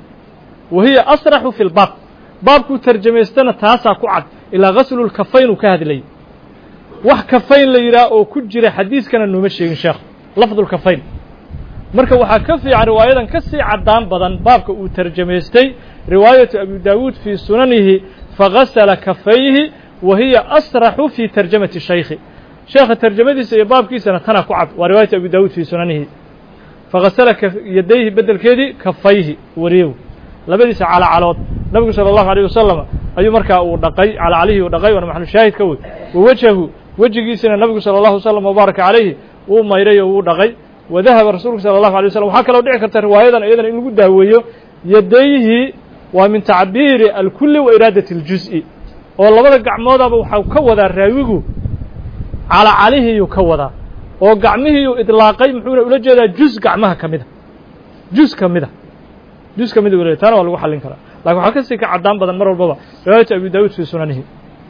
wa hiya asraxu fi lbaab baabkuu tarjamaystana taasaa ku cad ilaa gaslu lkafayn uu ka hadlayay wax kafayn la yidhaha oo ku jira xadiiskana nooma sheegin sheekh lafdu lkafayn marka waxaa ka fiican riwaayadan ka sii caddaan badan baabka uu tarjamaystay riwaayatu abi daawuud fii sunanihi fagasala kafayhi wa hiya asraxu fii tarjamati shaykhi sheekha tarjamadiisa iyo baabkiisana tana ku cad waa riwaayatu abi daawuud fii sunanihi fagasala yadayhi beddelkeedii kafayhi wariyow labadiisa calacalood nabigu sala allahu alayh wasalam ayuu markaa uu dhaqay calacalihii uu dhaqay waana maxalu shaahid ka wey wa wajhahu wejigiisina nabigu sala allahu wasalam mubaaraka calayhi wuu mayray oo wuu dhaqay wadahaba rasuulku sala allahu alay wasalam waxaa kaloo dhici karta riwaayadan iyadana in lagu daaweeyo yadayhi waa min tacbiiri alkulli wa iraadati اljuz'i oo labada gacmoodaba waxau ka wadaa raawigu calacalihiyuu ka wadaa oo gacmihiiyuu idlaaqay muxuuna ula jeedaa juz gacmaha ka mida juz ka mida juz ka mida ula taana waa lagu xallin karaa lakin waxaa kasii ka caddaan badan mar walbaba riwaayatu abi daawuud fii sunanihi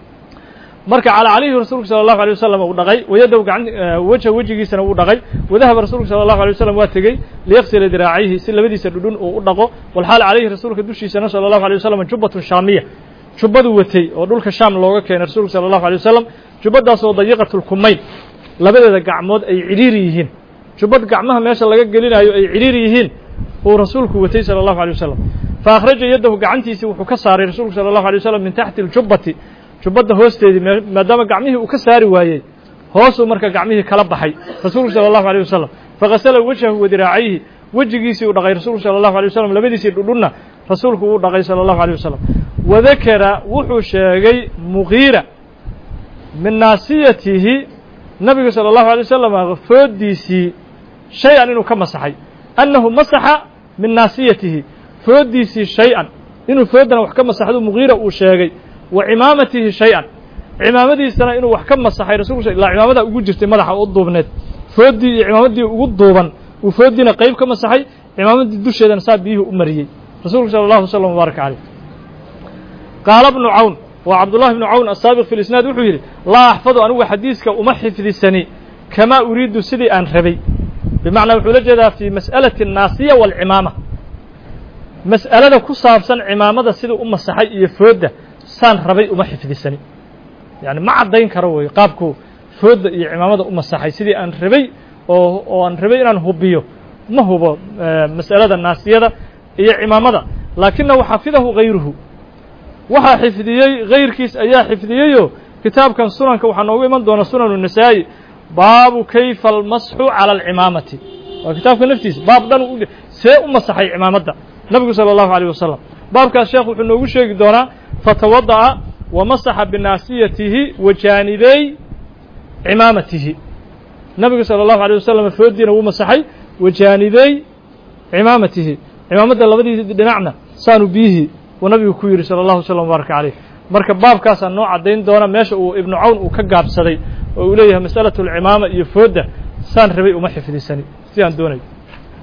marka calacalihii rasuulku sala allahu alay wasalam uu dhaqay wayadahu gacan wejha wejigiisana wuu dhaqay wadahaba rasuulku sala allahu alay wasalam waa tegey liyaksila diraacayhi si labadiisa dhudhun uu u dhaqo walxaal calayhi rasuulka dushiisana sala allahu alay wasalam jubbatun shaamiya jubbadu watay oo dhulka shaam looga keenay rasuulku sala allahu alay wasalam jubbadaasoo dayiqatulkumayn labadeeda gacmood ay cidhiiri yihiin jubbad gacmaha meesha laga gelinayo ay cidhiiri yihiin uu rasuulku watay sala allahu alay wasalam fa akhraja yaddahu gacantiisii wuxuu ka saaray rasuulku sala allahu alay wasalam min taxti aljubbati jubbadda hoosteedii maadaama gacmihii uu ka saari waayey hoosuu marka gacmihii kala baxay rasuulku sala allahu alay wasalam fagasala wajhahu wadiraacayhi wejigiisii uu dhaqay rasuulku sala allahu alay wasalam labadiisii dhudhunna rasuulku wuu dhaqay sala allahu alay wasalam wadakara wuxuu sheegay muqiira min naasiyatihi nabiga sala allahu alay wasalam fooddiisii shay-an inuu ka masaxay annahu masaxa min naasiyatihi fooddiisii shay-an inuu fooddana wax ka masaxdu muqiira uu sheegay wa cimaamatihi shay-an cimaamadiisana inuu wax ka masaxay rasulku ilaa cimaamada ugu jirtay madaxa u duubneed fooddii iyo cimaamaddii ugu duuban uu fooddiina qayb ka masaxay cimaamaddii dusheedana saa biyuhu u mariyey rasuulku sala allahu wasalam mubaaraka caleyh qaala bnu cawn waa cabdullahi bnu cawn asaabiq fi lisnaad wuxuu yidhi laa axfadu anigu xadiiska uma xifdisani kamaa uriidu sidii aan rabay bimacnaa wuxuu la jeedaa fii mas'alati annaasiya waalcimaama mas'alada ku saabsan cimaamada siduu u masaxay iyo foodda saan rabay uma xifdisani yani ma caddayn karo wey qaabku foodda iyo cimaamada u masaxay sidii aan rabay oo oo aan rabay inaan hubiyo ma hubo mas'alada naasiyada iyo cimaamada laakinahu xafidahu gayruhu waxaa xifdiyey gayrkiis ayaa xifdiyeyoo kitaabkan sunanka waxaa noogu iman doona sunanu nasaa'i baabu kayfa almasxu cala alcimaamati waa kitaabka naftiisa baab dhan see u masaxay cimaamadda nabigu sala allahu alayh wasalam baabkaas sheekh wuxuu noogu sheegi doonaa fatawada'a wa masaxa binaasiyatihi wa jaanibey cimaamatihi nabigu sala allahu alay wasalam fooddiina wuu masaxay wa jaanibey cimaamatihi cimaamadda labadiisi dhinacna saanu biyihii uu nabigu ku yidhi sala allahu wasalam mubaaraka caleyh marka baabkaasaa noo caddayn doona meesha uu ibnu cawn uu ka gaabsaday oo uu leeyahay mas'alatu alcimaama iyo foodda saan rabay uma xifdisani si aan doonayo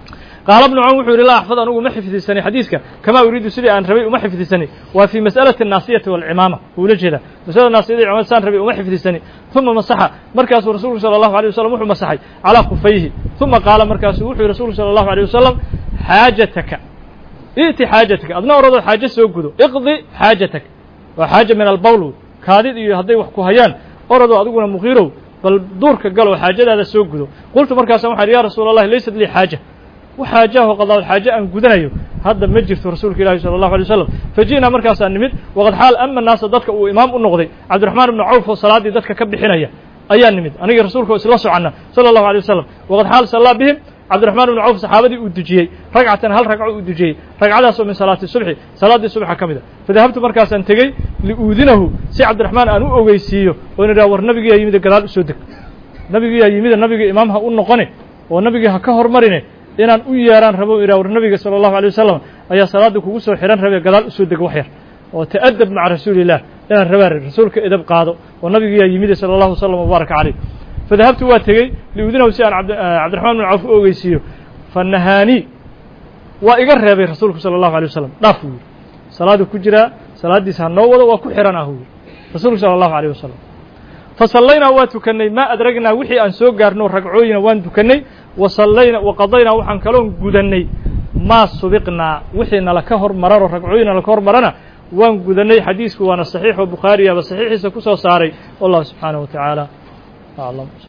قال ابن عون وحور لا أحفظ أنه ما حفظ السنة حديثك كما أريد سيدي أن ربي وما حفظ السنة وفي مسألة الناصية والعمامة ولجهة مسألة الناصية والعمامة سان ربي وما حفظ السنة ثم مسح مركز رسول صلى الله عليه وسلم وحو مسحي على خفيه ثم قال مركز وحو رسول صلى الله عليه وسلم حاجتك ائت حاجتك أدنى أراد حاجة سوقده اقضي حاجتك وحاجة من البول كادد يهدي وحكو هيان أرادوا أدونا مغيرو بل دورك قالوا حاجة هذا سوقده قلت مركز سمح يا رسول الله ليست لي حاجة وحاجاه قضاء الحاجة أن قدنايو هذا مجرد رسولك الله صلى الله عليه وسلم فجينا مركز النميد وقد حال أما الناس ضدك وإمام النقضي عبد الرحمن بن عوف وصلاة ضدك كب حنايا أيان النميد أنا رسولك وسلسوا عنا صلى الله عليه وسلم وقد حال صلى بهم عبد الرحمن بن عوف صحابتي ودجي ركعة هل ركعة ودجي ركعة من صلاة الصبح صلاة الصبح كاملة فذهبت مركز أنتجي لأذنه سي عبد الرحمن أن أوجيسيه ونراور نبي يميد قرال سودك نبي يميد النبي إمامها النقني والنبي هكهر مرينه inaan u yeeraan rabo ila war nabiga sallallahu alayhi wasallam ayaa salaada kugu soo xiran rabay gadaal u soo deg wax yar oo taadab maca rasuulillah inaan rabaa rasuulka idab qaado oo nabiga yimid sallallahu alayhi wasallam baraka alayhi fadahabtu waa tagay liudinahu si aan abdurrahman bin auf oogeysiyo fanahani waa iga reebay rasuulku sallallahu alayhi wasallam dhaafuu salaadu ku jira salaadiisa noo wada waa ku xiranahu rasuulku sallallahu alayhi wasallam fasallayna wa tukanay ma adragna wixii aan soo gaarno ragcooyina waan tukanay وصلينا وقضينا وحن كلون جدني ما سبقنا وحنا لكهر مرر رجعونا لكهر مرنا وان جدني حديث وانا صحيح وبخاري بصحيح سكوسو صاري والله سبحانه وتعالى أعلم.